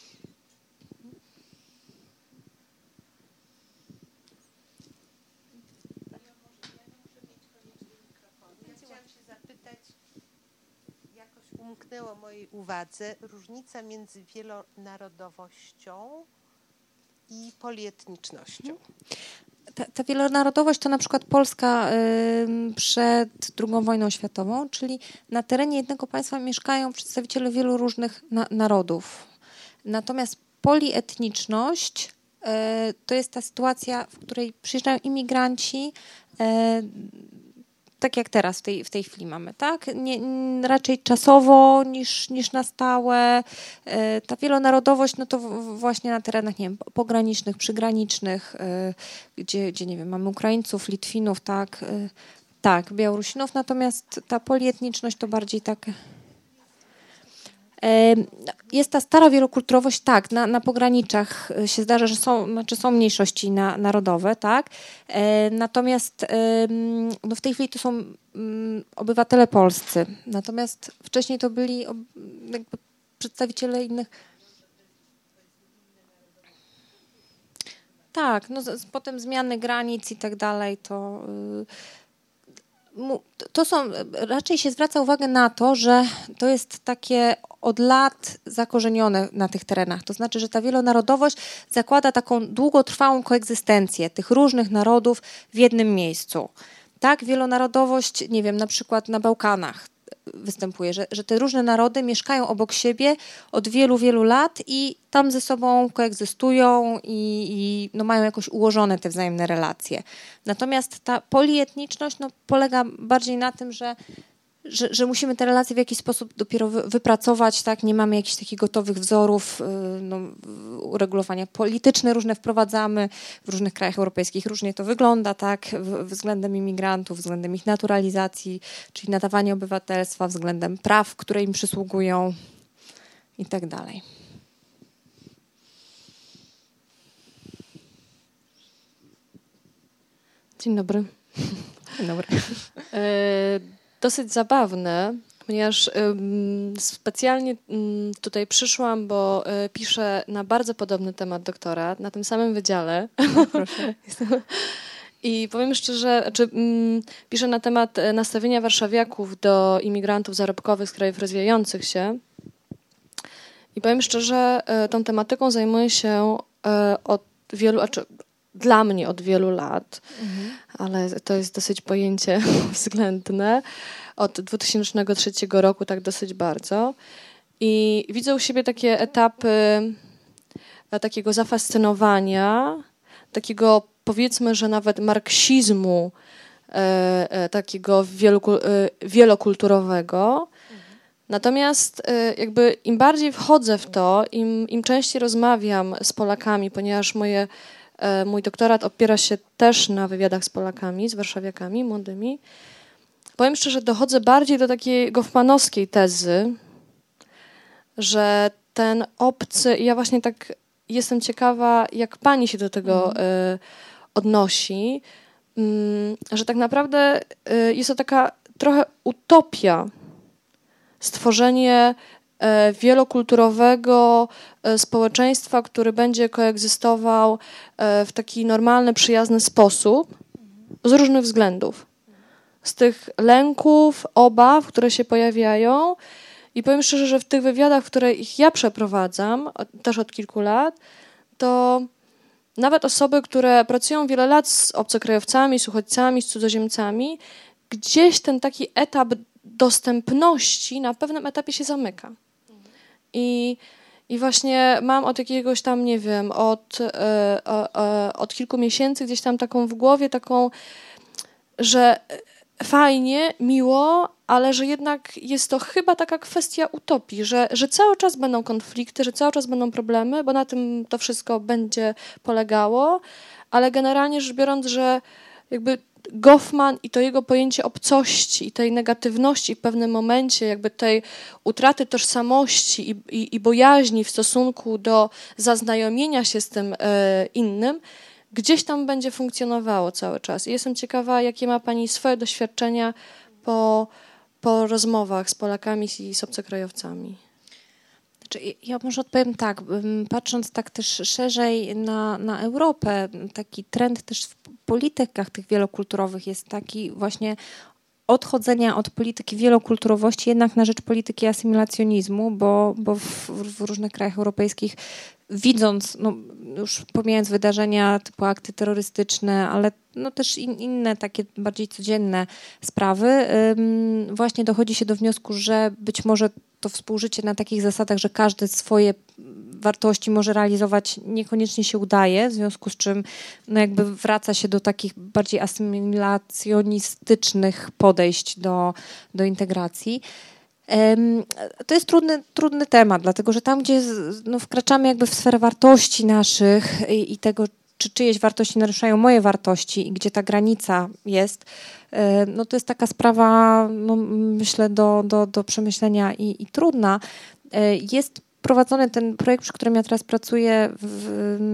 Umknęło mojej uwadze różnica między wielonarodowością i polietnicznością. Ta, ta wielonarodowość to na przykład Polska y, przed drugą wojną światową, czyli na terenie jednego państwa mieszkają przedstawiciele wielu różnych na, narodów. Natomiast polietniczność y, to jest ta sytuacja, w której przyjeżdżają imigranci, y, tak jak teraz w tej, w tej chwili mamy, tak? Nie, raczej czasowo niż, niż na stałe. Ta wielonarodowość, no to właśnie na terenach, nie wiem, pogranicznych, przygranicznych, gdzie, gdzie nie wiem, mamy Ukraińców, Litwinów, tak, tak, Białorusinów, natomiast ta polietniczność to bardziej tak... Jest ta stara wielokulturowość, tak, na, na pograniczach się zdarza, że są, znaczy są mniejszości na, narodowe, tak, natomiast no w tej chwili to są obywatele polscy, natomiast wcześniej to byli jakby przedstawiciele innych. Tak, no z, potem zmiany granic i tak dalej, to... To są, raczej się zwraca uwagę na to, że to jest takie od lat zakorzenione na tych terenach. To znaczy, że ta wielonarodowość zakłada taką długotrwałą koegzystencję tych różnych narodów w jednym miejscu. Tak, wielonarodowość, nie wiem, na przykład na Bałkanach występuje, że, że te różne narody mieszkają obok siebie od wielu, wielu lat i tam ze sobą koegzystują i, i no mają jakoś ułożone te wzajemne relacje. Natomiast ta polietniczność no, polega bardziej na tym, że, że, że musimy te relacje w jakiś sposób dopiero wy, wypracować, tak? Nie mamy jakichś takich gotowych wzorów, no, uregulowania polityczne różne wprowadzamy, w różnych krajach europejskich różnie to wygląda, tak? W, względem imigrantów, względem ich naturalizacji, czyli nadawania obywatelstwa, względem praw, które im przysługują i tak dalej. Dzień dobry. Dzień dobry. E, dosyć zabawne, ponieważ um, specjalnie um, tutaj przyszłam, bo e, piszę na bardzo podobny temat doktorat, na tym samym wydziale. No, proszę. I powiem szczerze, znaczy, um, piszę na temat nastawienia warszawiaków do imigrantów zarobkowych z krajów rozwijających się. I powiem szczerze, e, tą tematyką zajmuję się e, od wielu... Znaczy, dla mnie od wielu lat, mhm. ale to jest dosyć pojęcie względne, od dwutysięcznego trzeciego roku tak dosyć bardzo. I widzę u siebie takie etapy takiego zafascynowania, takiego powiedzmy, że nawet marksizmu e, e, takiego wielu, e, wielokulturowego. Mhm. Natomiast e, jakby im bardziej wchodzę w to, im, im częściej rozmawiam z Polakami, ponieważ moje Mój doktorat opiera się też na wywiadach z Polakami, z warszawiakami młodymi. Powiem szczerze, dochodzę bardziej do takiej goffmanowskiej tezy, że ten obcy, ja właśnie tak jestem ciekawa, jak pani się do tego mm. y, odnosi, że tak naprawdę jest to taka trochę utopia, stworzenie wielokulturowego społeczeństwa, który będzie koegzystował w taki normalny, przyjazny sposób z różnych względów. Z tych lęków, obaw, które się pojawiają. I powiem szczerze, że w tych wywiadach, które ich ja przeprowadzam, też od kilku lat, to nawet osoby, które pracują wiele lat z obcokrajowcami, z uchodźcami, z cudzoziemcami, gdzieś ten taki etap dostępności na pewnym etapie się zamyka. I, i właśnie mam od jakiegoś tam, nie wiem, od, e, e, od kilku miesięcy gdzieś tam taką w głowie, taką, że fajnie, miło, ale że jednak jest to chyba taka kwestia utopii, że, że cały czas będą konflikty, że cały czas będą problemy, bo na tym to wszystko będzie polegało, ale generalnie rzecz biorąc, że jakby Goffman i to jego pojęcie obcości i tej negatywności w pewnym momencie, jakby tej utraty tożsamości i, i, i bojaźni w stosunku do zaznajomienia się z tym e, innym, gdzieś tam będzie funkcjonowało cały czas. I jestem ciekawa, jakie ma Pani swoje doświadczenia po, po rozmowach z Polakami i z obcokrajowcami. Znaczy, ja może odpowiem tak, patrząc tak też szerzej na, na Europę, taki trend też w politykach tych wielokulturowych jest taki właśnie odchodzenia od polityki wielokulturowości jednak na rzecz polityki asymilacjonizmu, bo, bo w, w różnych krajach europejskich widząc, no już pomijając wydarzenia typu akty terrorystyczne, ale no też in, inne takie bardziej codzienne sprawy, ym, właśnie dochodzi się do wniosku, że być może to współżycie na takich zasadach, że każdy swoje wartości może realizować, niekoniecznie się udaje, w związku z czym no jakby wraca się do takich bardziej asymilacjonistycznych podejść do, do integracji. To jest trudny, trudny temat, dlatego że tam, gdzie no, wkraczamy jakby w sferę wartości naszych i, i tego, czy czyjeś wartości naruszają moje wartości i gdzie ta granica jest, no to jest taka sprawa, no, myślę, do, do, do przemyślenia i, i trudna. Jest prowadzony ten projekt, przy którym ja teraz pracuję w,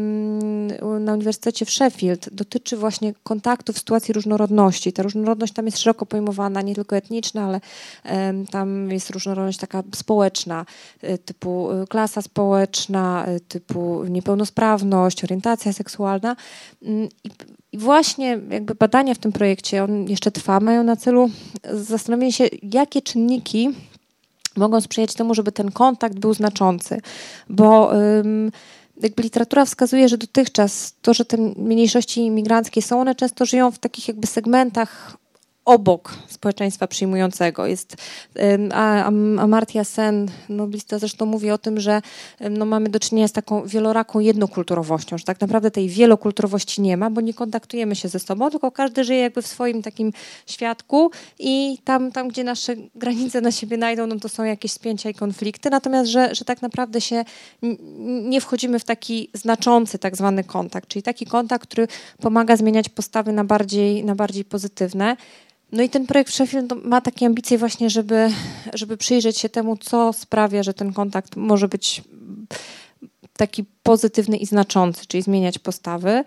na Uniwersytecie w Sheffield, dotyczy właśnie kontaktu w sytuacji różnorodności. Ta różnorodność tam jest szeroko pojmowana, nie tylko etniczna, ale um, tam jest różnorodność taka społeczna, typu klasa społeczna, typu niepełnosprawność, orientacja seksualna. I, i właśnie jakby badania w tym projekcie, on jeszcze trwa, mają na celu zastanowienie się, jakie czynniki mogą sprzyjać temu, żeby ten kontakt był znaczący, bo ym, jakby literatura wskazuje, że dotychczas to, że te mniejszości imigranckie są, one często żyją w takich jakby segmentach obok społeczeństwa przyjmującego. Jest Amartya Sen, noblista, zresztą mówi o tym, że no, mamy do czynienia z taką wieloraką jednokulturowością, że tak naprawdę tej wielokulturowości nie ma, bo nie kontaktujemy się ze sobą, tylko każdy żyje jakby w swoim takim światku i tam, tam gdzie nasze granice na siebie najdą, no to są jakieś spięcia i konflikty, natomiast, że, że tak naprawdę się nie wchodzimy w taki znaczący tak zwany kontakt, czyli taki kontakt, który pomaga zmieniać postawy na bardziej, na bardziej pozytywne. No i ten projekt w Sheffield ma takie ambicje właśnie, żeby, żeby przyjrzeć się temu, co sprawia, że ten kontakt może być taki pozytywny i znaczący, czyli zmieniać postawy.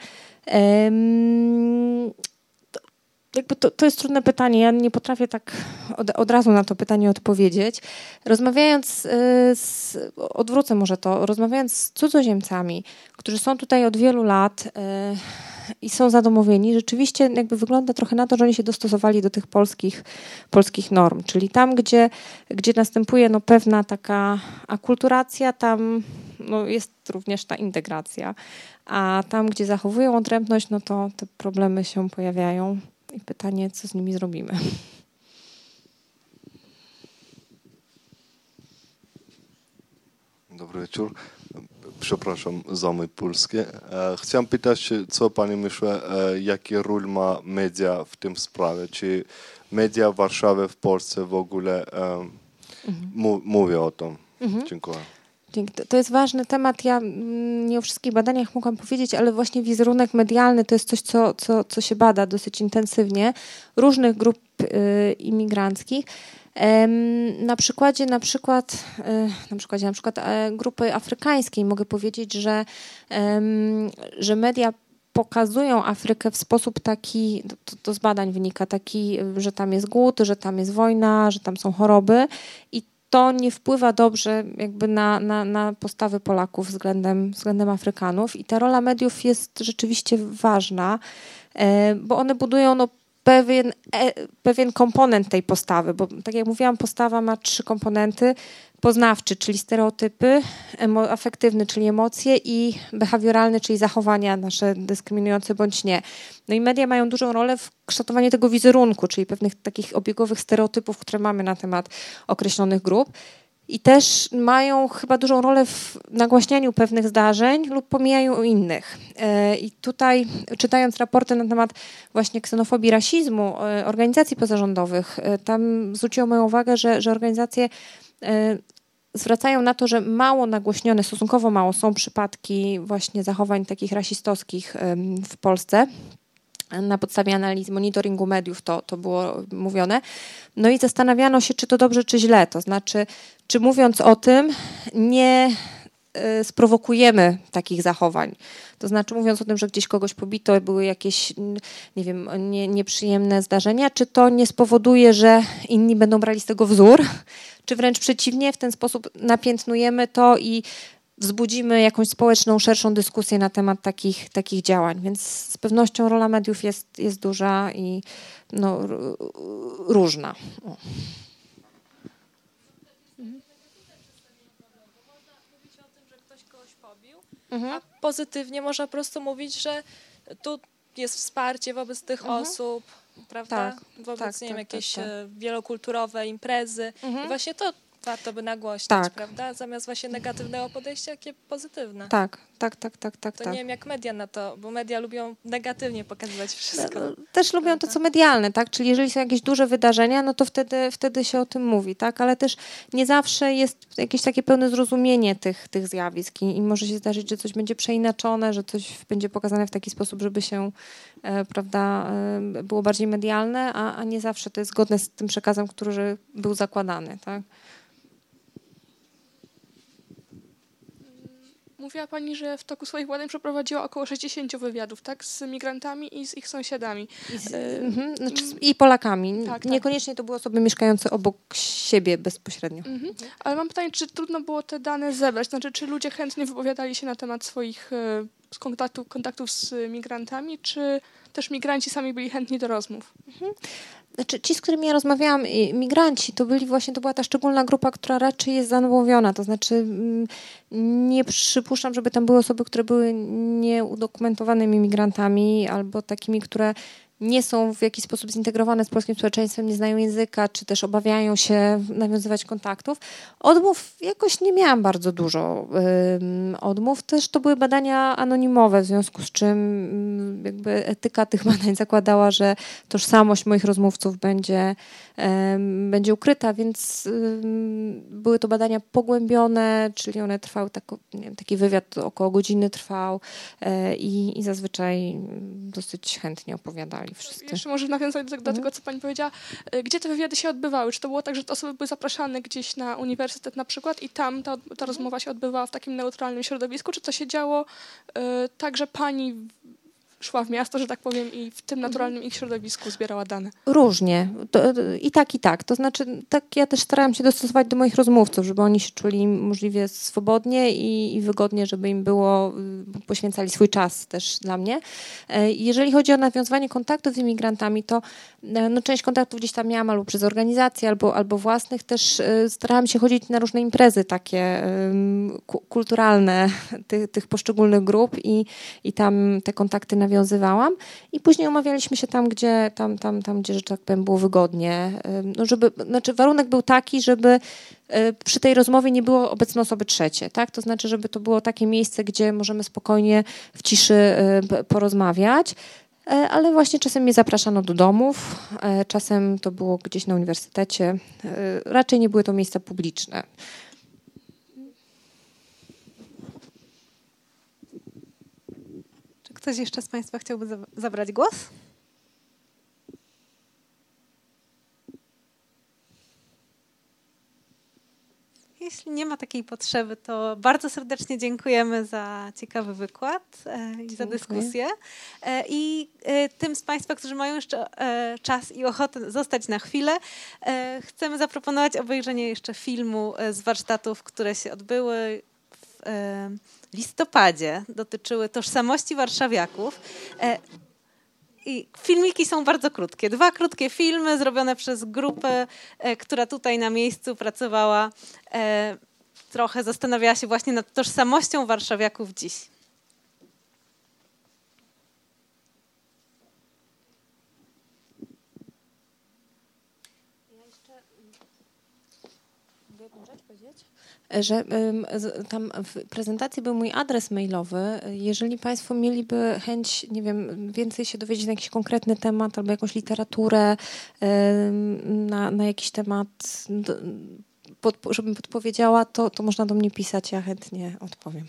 Um, to, jakby to, to jest trudne pytanie. Ja nie potrafię tak od, od razu na to pytanie odpowiedzieć. Rozmawiając z, odwrócę może to, rozmawiając z cudzoziemcami, którzy są tutaj od wielu lat i są zadomowieni, rzeczywiście jakby wygląda trochę na to, że oni się dostosowali do tych polskich, polskich norm. Czyli tam, gdzie, gdzie następuje no, pewna taka akulturacja, tam no, jest również ta integracja. A tam, gdzie zachowują odrębność, no to te problemy się pojawiają. I pytanie, co z nimi zrobimy. Dobry wieczór. Przepraszam za mój polski. Chciałem pytać, co Pani myśli, jaki ról ma media w tym sprawie? Czy media w Warszawie, w Polsce w ogóle um, mhm. mówią o tym? Mhm. Dziękuję. To jest ważny temat. Ja nie o wszystkich badaniach mogłam powiedzieć, ale właśnie wizerunek medialny to jest coś, co, co, co się bada dosyć intensywnie różnych grup y, imigranckich. Na przykładzie na przykład na przykładzie na przykład grupy afrykańskiej mogę powiedzieć, że, że media pokazują Afrykę w sposób taki, to, to z badań wynika, taki, że tam jest głód, że tam jest wojna, że tam są choroby i to nie wpływa dobrze jakby na, na, na postawy Polaków względem, względem Afrykanów i ta rola mediów jest rzeczywiście ważna, bo one budują no, pewien, pewien komponent tej postawy, bo tak jak mówiłam, postawa ma trzy komponenty. Poznawczy, czyli stereotypy, emo- afektywny, czyli emocje i behawioralny, czyli zachowania nasze dyskryminujące bądź nie. No i media mają dużą rolę w kształtowaniu tego wizerunku, czyli pewnych takich obiegowych stereotypów, które mamy na temat określonych grup. I też mają chyba dużą rolę w nagłaśnianiu pewnych zdarzeń lub pomijaniu innych. I tutaj czytając raporty na temat właśnie ksenofobii, rasizmu, organizacji pozarządowych, tam zwróciło moją uwagę, że, że organizacje zwracają na to, że mało nagłośnione, stosunkowo mało są przypadki właśnie zachowań takich rasistowskich w Polsce. Na podstawie analiz, monitoringu mediów to, to było mówione. No i zastanawiano się, czy to dobrze, czy źle. To znaczy, czy mówiąc o tym nie y, sprowokujemy takich zachowań. To znaczy, mówiąc o tym, że gdzieś kogoś pobito, były jakieś, nie wiem, nie, nieprzyjemne zdarzenia, czy to nie spowoduje, że inni będą brali z tego wzór, czy wręcz przeciwnie, w ten sposób napiętnujemy to i wzbudzimy jakąś społeczną, szerszą dyskusję na temat takich, takich działań. Więc z pewnością rola mediów jest, jest duża i no, r- różna. O. Mhm. A pozytywnie można po prostu mówić, że tu jest wsparcie wobec tych mhm. osób, prawda? Tak, wobec tak, nie wiem, tak, jakieś tak, tak. wielokulturowe imprezy. Mhm. I właśnie to warto by nagłośnić, tak. prawda? Zamiast właśnie negatywnego podejścia, jakie pozytywne. Tak, tak, tak, tak, tak. To tak. nie wiem, jak media na to, bo media lubią negatywnie pokazywać wszystko. No, też lubią prawda? To, co medialne, tak? Czyli jeżeli są jakieś duże wydarzenia, no to wtedy, wtedy się o tym mówi, tak? Ale też nie zawsze jest jakieś takie pełne zrozumienie tych, tych zjawisk i, i może się zdarzyć, że coś będzie przeinaczone, że coś będzie pokazane w taki sposób, żeby się, e, prawda, e, było bardziej medialne, a, a nie zawsze to jest zgodne z tym przekazem, który był zakładany, tak? Mówiła Pani, że w toku swoich badań przeprowadziła około sześćdziesiąt wywiadów, tak? Z migrantami i z ich sąsiadami. I, z, y- znaczy, i Polakami. Tak, Niekoniecznie tak. to były osoby mieszkające obok siebie bezpośrednio. Mhm. Ale mam pytanie, czy trudno było te dane zebrać? Znaczy, czy ludzie chętnie wypowiadali się na temat swoich y, kontaktów, kontaktów z migrantami, czy też migranci sami byli chętni do rozmów? Mhm. Znaczy, ci, z którymi ja rozmawiałam, migranci, to byli właśnie, to była ta szczególna grupa, która raczej jest zanomłowiona. To znaczy nie przypuszczam, żeby tam były osoby, które były nieudokumentowanymi migrantami albo takimi, które nie są w jakiś sposób zintegrowane z polskim społeczeństwem, nie znają języka, czy też obawiają się nawiązywać kontaktów. Odmów jakoś nie miałam bardzo dużo um, odmów. Też to były badania anonimowe, w związku z czym um, jakby etyka tych badań zakładała, że tożsamość moich rozmówców będzie, um, będzie ukryta, więc um, były to badania pogłębione, czyli one trwały, tak, nie wiem, taki wywiad około godziny trwał e, i, i zazwyczaj dosyć chętnie opowiadali. Wszyscy. Jeszcze może nawiązać do, do mhm. tego, co Pani powiedziała. Gdzie te wywiady się odbywały? Czy to było tak, że te osoby były zapraszane gdzieś na uniwersytet na przykład i tam ta, ta mhm. rozmowa się odbywała w takim neutralnym środowisku? Czy to się działo y, tak, że Pani szła w miasto, że tak powiem, i w tym naturalnym ich środowisku zbierała dane? Różnie. To, I tak, i tak. To znaczy, tak ja też starałam się dostosować do moich rozmówców, żeby oni się czuli możliwie swobodnie i, i wygodnie, żeby im było, poświęcali swój czas też dla mnie. Jeżeli chodzi o nawiązywanie kontaktów z imigrantami, to no, część kontaktów gdzieś tam miałam albo przez organizacje, albo, albo własnych. Też starałam się chodzić na różne imprezy takie um, kulturalne tych, tych poszczególnych grup i, i tam te kontakty nawiązywałam i później umawialiśmy się tam, gdzie tam, tam, tam, gdzie, że tak powiem, było wygodnie. No, żeby, znaczy warunek był taki, żeby przy tej rozmowie nie było obecne osoby trzecie, tak? To znaczy, żeby to było takie miejsce, gdzie możemy spokojnie w ciszy porozmawiać. Ale właśnie czasem mnie zapraszano do domów, czasem to było gdzieś na uniwersytecie. Raczej nie były to miejsca publiczne. Czy ktoś jeszcze z Państwa chciałby zabrać głos? jeśli nie ma takiej potrzeby, to bardzo serdecznie dziękujemy za ciekawy wykład e, i za dyskusję. E, I e, tym z Państwa, którzy mają jeszcze e, czas i ochotę zostać na chwilę, e, chcemy zaproponować obejrzenie jeszcze filmu e, z warsztatów, które się odbyły w e, listopadzie. Dotyczyły tożsamości warszawiaków. E, I filmiki są bardzo krótkie. Dwa krótkie filmy zrobione przez grupę, e, która tutaj na miejscu pracowała. E, trochę zastanawiała się właśnie nad tożsamością warszawiaków dziś. Ja jeszcze mogę jedną rzecz powiedzieć? Że tam w prezentacji był mój adres mailowy. Jeżeli Państwo mieliby chęć, nie wiem, więcej się dowiedzieć na jakiś konkretny temat albo jakąś literaturę na, na jakiś temat, pod, żebym podpowiedziała, to, to można do mnie pisać, ja chętnie odpowiem.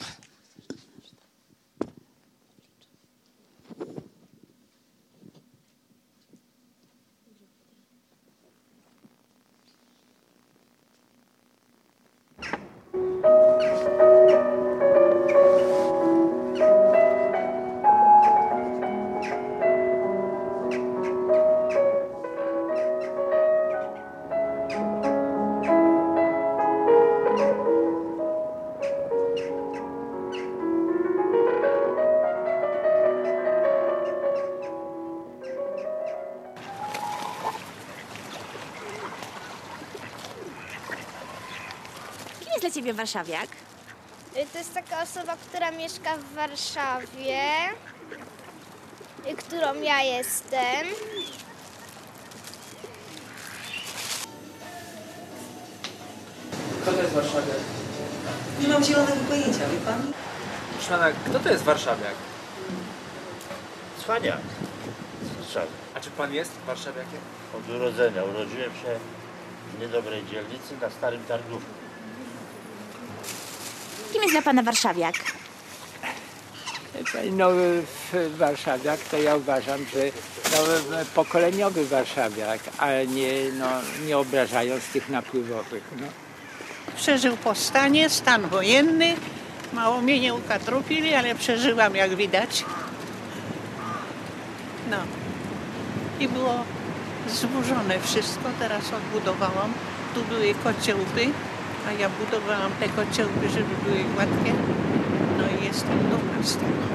Dla ciebie warszawiak? To jest taka osoba, która mieszka w Warszawie, którą ja jestem. Kto to jest warszawiak? Nie mam zielonego pojęcia, wie pan? Proszę pana, kto to jest warszawiak? Cwaniak. Warszawy. A czy pan jest warszawiakiem? Od urodzenia. Urodziłem się w niedobrej dzielnicy na Starym Targówku. Kim jest dla pana warszawiak? No, warszawiak to ja uważam, że no, pokoleniowy warszawiak, ale nie, no, nie obrażając tych napływowych. No. Przeżył powstanie, stan wojenny. Mało mnie nie ukatrupili, ale przeżyłam, jak widać. No. I było zburzone wszystko. Teraz odbudowałam. Tu były kociołby, a ja budowałam te kociołby, żeby były gładkie. No i jestem dumna z tego.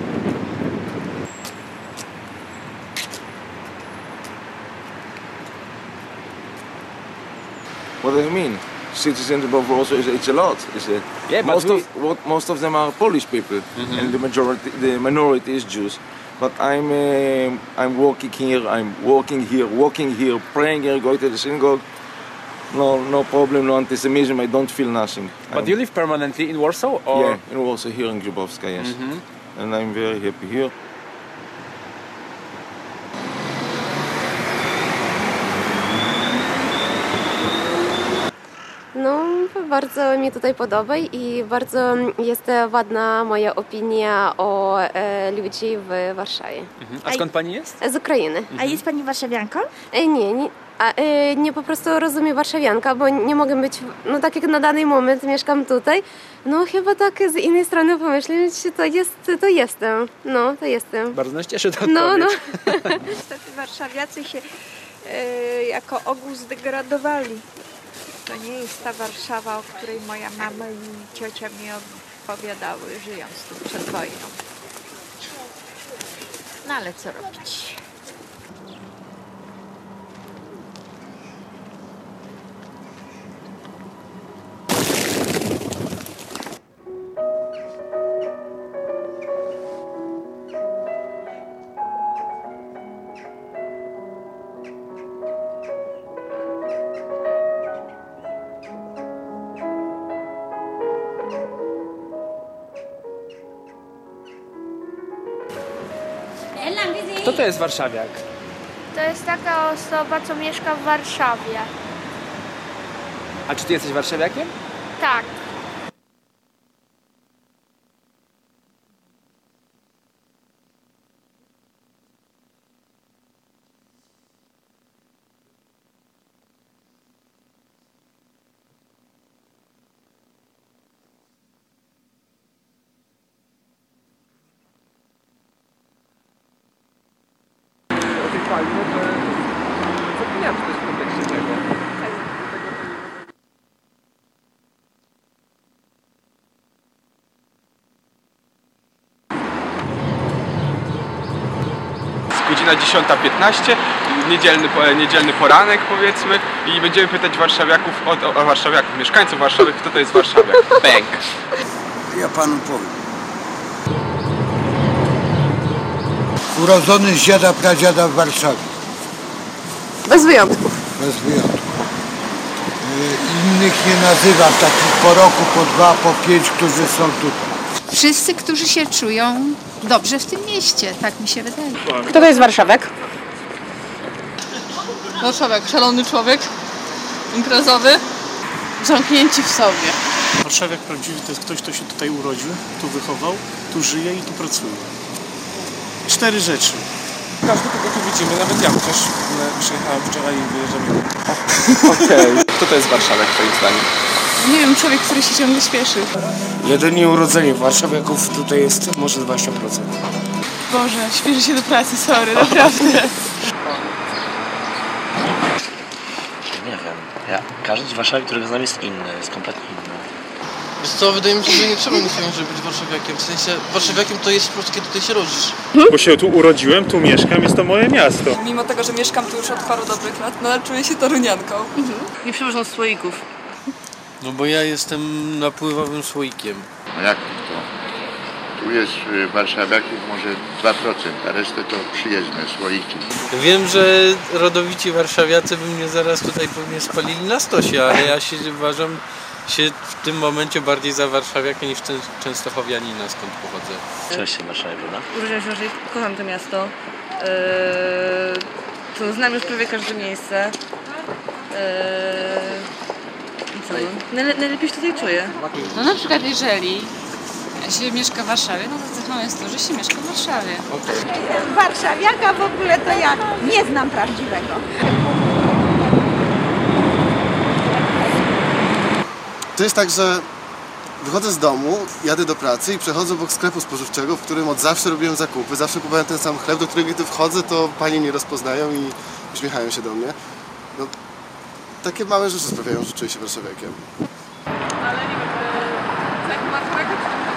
What does it mean? Citizens of Warsaw, it's a lot. It's a, yeah, most we... of what, most of them are Polish people, mm-hmm. and the majority, the minority is Jews. But I'm uh, I'm working here. I'm working here, walking here, praying here, going to the synagogue. No, no problem, no anti-Semitism. I don't feel nothing. But I'm, you live permanently in Warsaw, or? Yeah, in Warsaw, here in Grybowska, yes. Mm-hmm. And I'm very happy here. No, bardzo mi tutaj podoba i bardzo jest ładna moja opinia o e, ludzi w Warszawie. Mhm. A skąd pani jest? Z Ukrainy. A jest pani warszawianką? E, nie, nie, a, e, nie po prostu rozumiem warszawianka, bo nie mogę być, no tak jak na dany moment mieszkam tutaj, no chyba tak z innej strony pomyśleć, to jest, to jestem, no to jestem. Bardzo nas cieszy ta No, no. Niestety warszawiacy się e, jako ogół zdegradowali. To nie jest ta Warszawa, o której moja mama i ciocia mi opowiadały, żyjąc tu przed wojną. No ale co robić? Kto to jest warszawiak? To jest taka osoba, co mieszka w Warszawie. A czy ty jesteś warszawiakiem? Tak. fajne, że zapomniałem też w kontekście tego. Godzina dziesiąta piętnaście, niedzielny, niedzielny poranek powiedzmy i będziemy pytać warszawiaków, o, o warszawiaków, mieszkańców Warszawy, kto to jest warszawiak. Bęk. Ja panu powiem. Urodzony z dziada pradziada w Warszawie. Bez wyjątków. Bez wyjątków. Innych nie nazywam, takich po roku, po dwa, po pięć, którzy są tutaj. Wszyscy, którzy się czują dobrze w tym mieście, tak mi się wydaje. Kto to jest warszawiak? Warszawiak, szalony człowiek, imprezowy, zamknięci w sobie. Warszawiak prawdziwy to jest ktoś, kto się tutaj urodził, tu wychował, tu żyje i tu pracuje. Cztery rzeczy. Każdy, kogo tu widzimy, nawet ja chociaż przyjechałem wczoraj i wyjeżdżam. Okej. Kto to jest warszawiak twoim zdaniem? Nie wiem, człowiek, który się ciągle śpieszy. Jedynie urodzenie warszawiaków tutaj jest może dwadzieścia procent. Boże, śpieszy się do pracy, sorry, naprawdę. Nie wiem. Ja, każdy z Warszawy, którego znam, jest inny, jest kompletnie inny. Wiesz co, wydaje mi się, że nie trzeba nic więcej, żeby być warszawiakiem. W sensie, warszawiakiem to jest po prostu, kiedy tutaj się rodzisz. Bo się tu urodziłem, tu mieszkam, jest to moje miasto. Mimo tego, że mieszkam tu już od paru dobrych lat, nadal czuję się torunianką. Mhm. Nie przywożą słoików. No bo ja jestem napływowym słoikiem. No jak to? Tu jest warszawiaków może dwa procent, a resztę to przyjezdne słoiki. Wiem, że rodowici warszawiacy by mnie zaraz tutaj pewnie spalili na stosie, ale ja się uważam się w tym momencie bardziej za warszawiaka niż ten częstochowianina, skąd pochodzę. Cześć się Warszawie, prawda? Urodziłam się w Warszawie, kocham to miasto. Eee, tu znam już prawie każde miejsce. Eee, co? Najle- najlepiej się tutaj czuję. No na przykład jeżeli się mieszka w Warszawie, no to cechą jest to, że się mieszka w Warszawie. Okay. Warszawiaka w ogóle to ja nie znam prawdziwego. To jest tak, że wychodzę z domu, jadę do pracy i przechodzę obok sklepu spożywczego, w którym od zawsze robiłem zakupy, zawsze kupowałem ten sam chleb, do którego gdy wchodzę, to panie mnie rozpoznają i uśmiechają się do mnie. No, takie małe rzeczy sprawiają, że czuję się warszawiakiem. Ale nie wiem, jak maturę,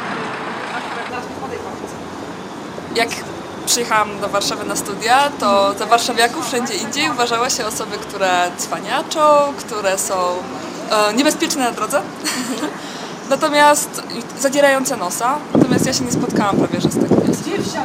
jak przyjechałam do Warszawy na studia, to za warszawiaków wszędzie indziej uważała się osoby, które cwaniaczą, które są e, niebezpieczne na drodze, natomiast zadzierające nosa, natomiast ja się nie spotkałam prawie, że z takim jest.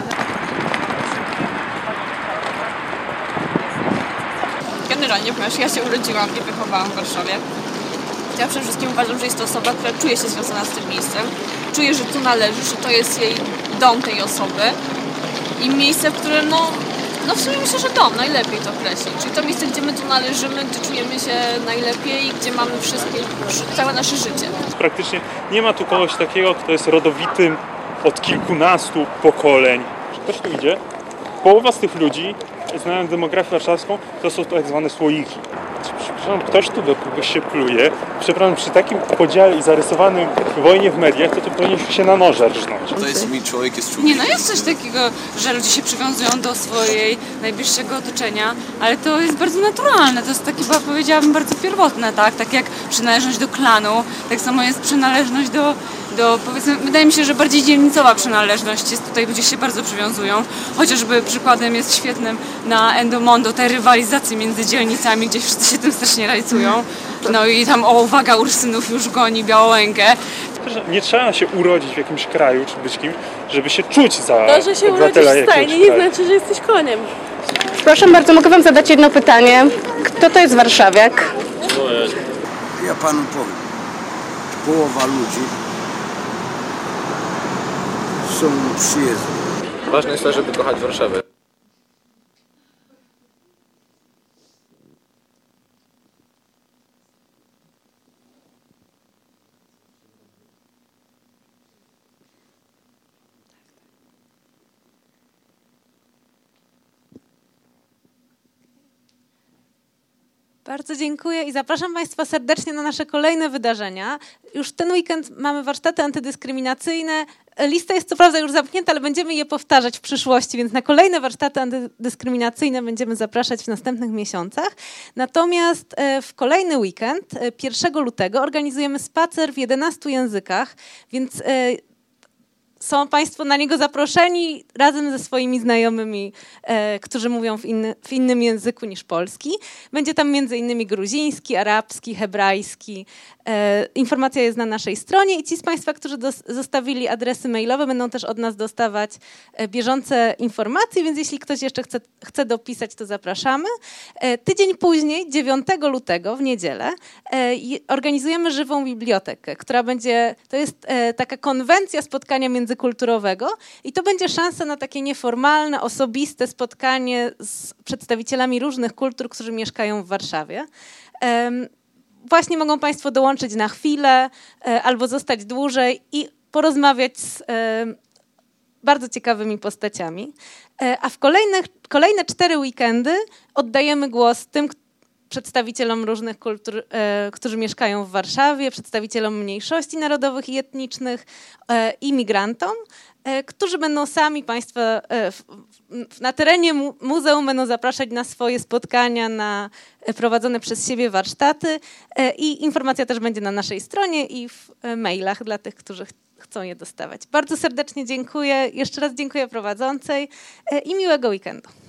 Generalnie, ponieważ ja się urodziłam i wychowałam w Warszawie, ja przede wszystkim uważam, że jest to osoba, która czuje się związana z tym miejscem, czuje, że tu należy, że to jest jej dom tej osoby i miejsce, w którym no, no w sumie myślę, że dom najlepiej to określi, czyli to miejsce, gdzie my tu należymy, gdzie czujemy się najlepiej i gdzie mamy wszystkie, całe nasze życie. Praktycznie nie ma tu kogoś takiego, kto jest rodowitym od kilkunastu pokoleń. Ktoś tu idzie, połowa z tych ludzi, znając demografię warszawską, to są tak zwane słoiki. Przepraszam, ktoś tu do kogoś się pluje. Przepraszam, przy takim podziale i zarysowanym wojnie w mediach, to tu powinien się na noże rżnąć. To jest mi człowiek, jest człowiek. Nie, no jest coś takiego, że ludzie się przywiązują do swojej najbliższego otoczenia, ale to jest bardzo naturalne, to jest takie, chyba powiedziałabym, bardzo pierwotne, tak? Tak jak przynależność do klanu, tak samo jest przynależność do, do powiedzmy, wydaje mi się, że bardziej dzielnicowa przynależność jest tutaj, ludzie się bardzo przywiązują, chociażby przykładem jest świetnym na Endomondo tej rywalizacji między dzielnicami, gdzie wszyscy się tym strasznie rajcują. No i tam, o uwaga, Ursynów już goni Białołękę. Nie trzeba się urodzić w jakimś kraju czy być kimś, żeby się czuć za To, że się urodzisz w stajni, nie znaczy, że jesteś koniem. Proszę bardzo, mogę wam zadać jedno pytanie. Kto to jest warszawiak? Ja panu powiem. Połowa ludzi są przyjezdni. Ważne jest to, żeby kochać Warszawę. Bardzo dziękuję i zapraszam Państwa serdecznie na nasze kolejne wydarzenia. Już ten weekend mamy warsztaty antydyskryminacyjne. Lista jest co prawda już zamknięta, ale będziemy je powtarzać w przyszłości, więc na kolejne warsztaty antydyskryminacyjne będziemy zapraszać w następnych miesiącach. Natomiast w kolejny weekend, pierwszego lutego, organizujemy spacer w jedenastu językach, więc są Państwo na niego zaproszeni razem ze swoimi znajomymi, e, którzy mówią w, inny, w innym języku niż polski. Będzie tam między innymi gruziński, arabski, hebrajski. E, informacja jest na naszej stronie i ci z Państwa, którzy dos, zostawili adresy mailowe, będą też od nas dostawać e, bieżące informacje, więc jeśli ktoś jeszcze chce, chce dopisać, to zapraszamy. E, tydzień później, dziewiątego lutego, w niedzielę, e, organizujemy żywą bibliotekę, która będzie, to jest e, taka konwencja spotkania między kulturowego i to będzie szansa na takie nieformalne, osobiste spotkanie z przedstawicielami różnych kultur, którzy mieszkają w Warszawie. Um, właśnie mogą Państwo dołączyć na chwilę e, albo zostać dłużej i porozmawiać z e, bardzo ciekawymi postaciami. E, a w kolejnych, kolejne cztery weekendy oddajemy głos tym przedstawicielom różnych kultur, e, którzy mieszkają w Warszawie, przedstawicielom mniejszości narodowych i etnicznych, e, imigrantom, e, którzy będą sami Państwa e, w, w, na terenie mu, muzeum będą zapraszać na swoje spotkania, na e, prowadzone przez siebie warsztaty e, i informacja też będzie na naszej stronie i w e, mailach dla tych, którzy ch chcą je dostawać. Bardzo serdecznie dziękuję, jeszcze raz dziękuję prowadzącej e, i miłego weekendu.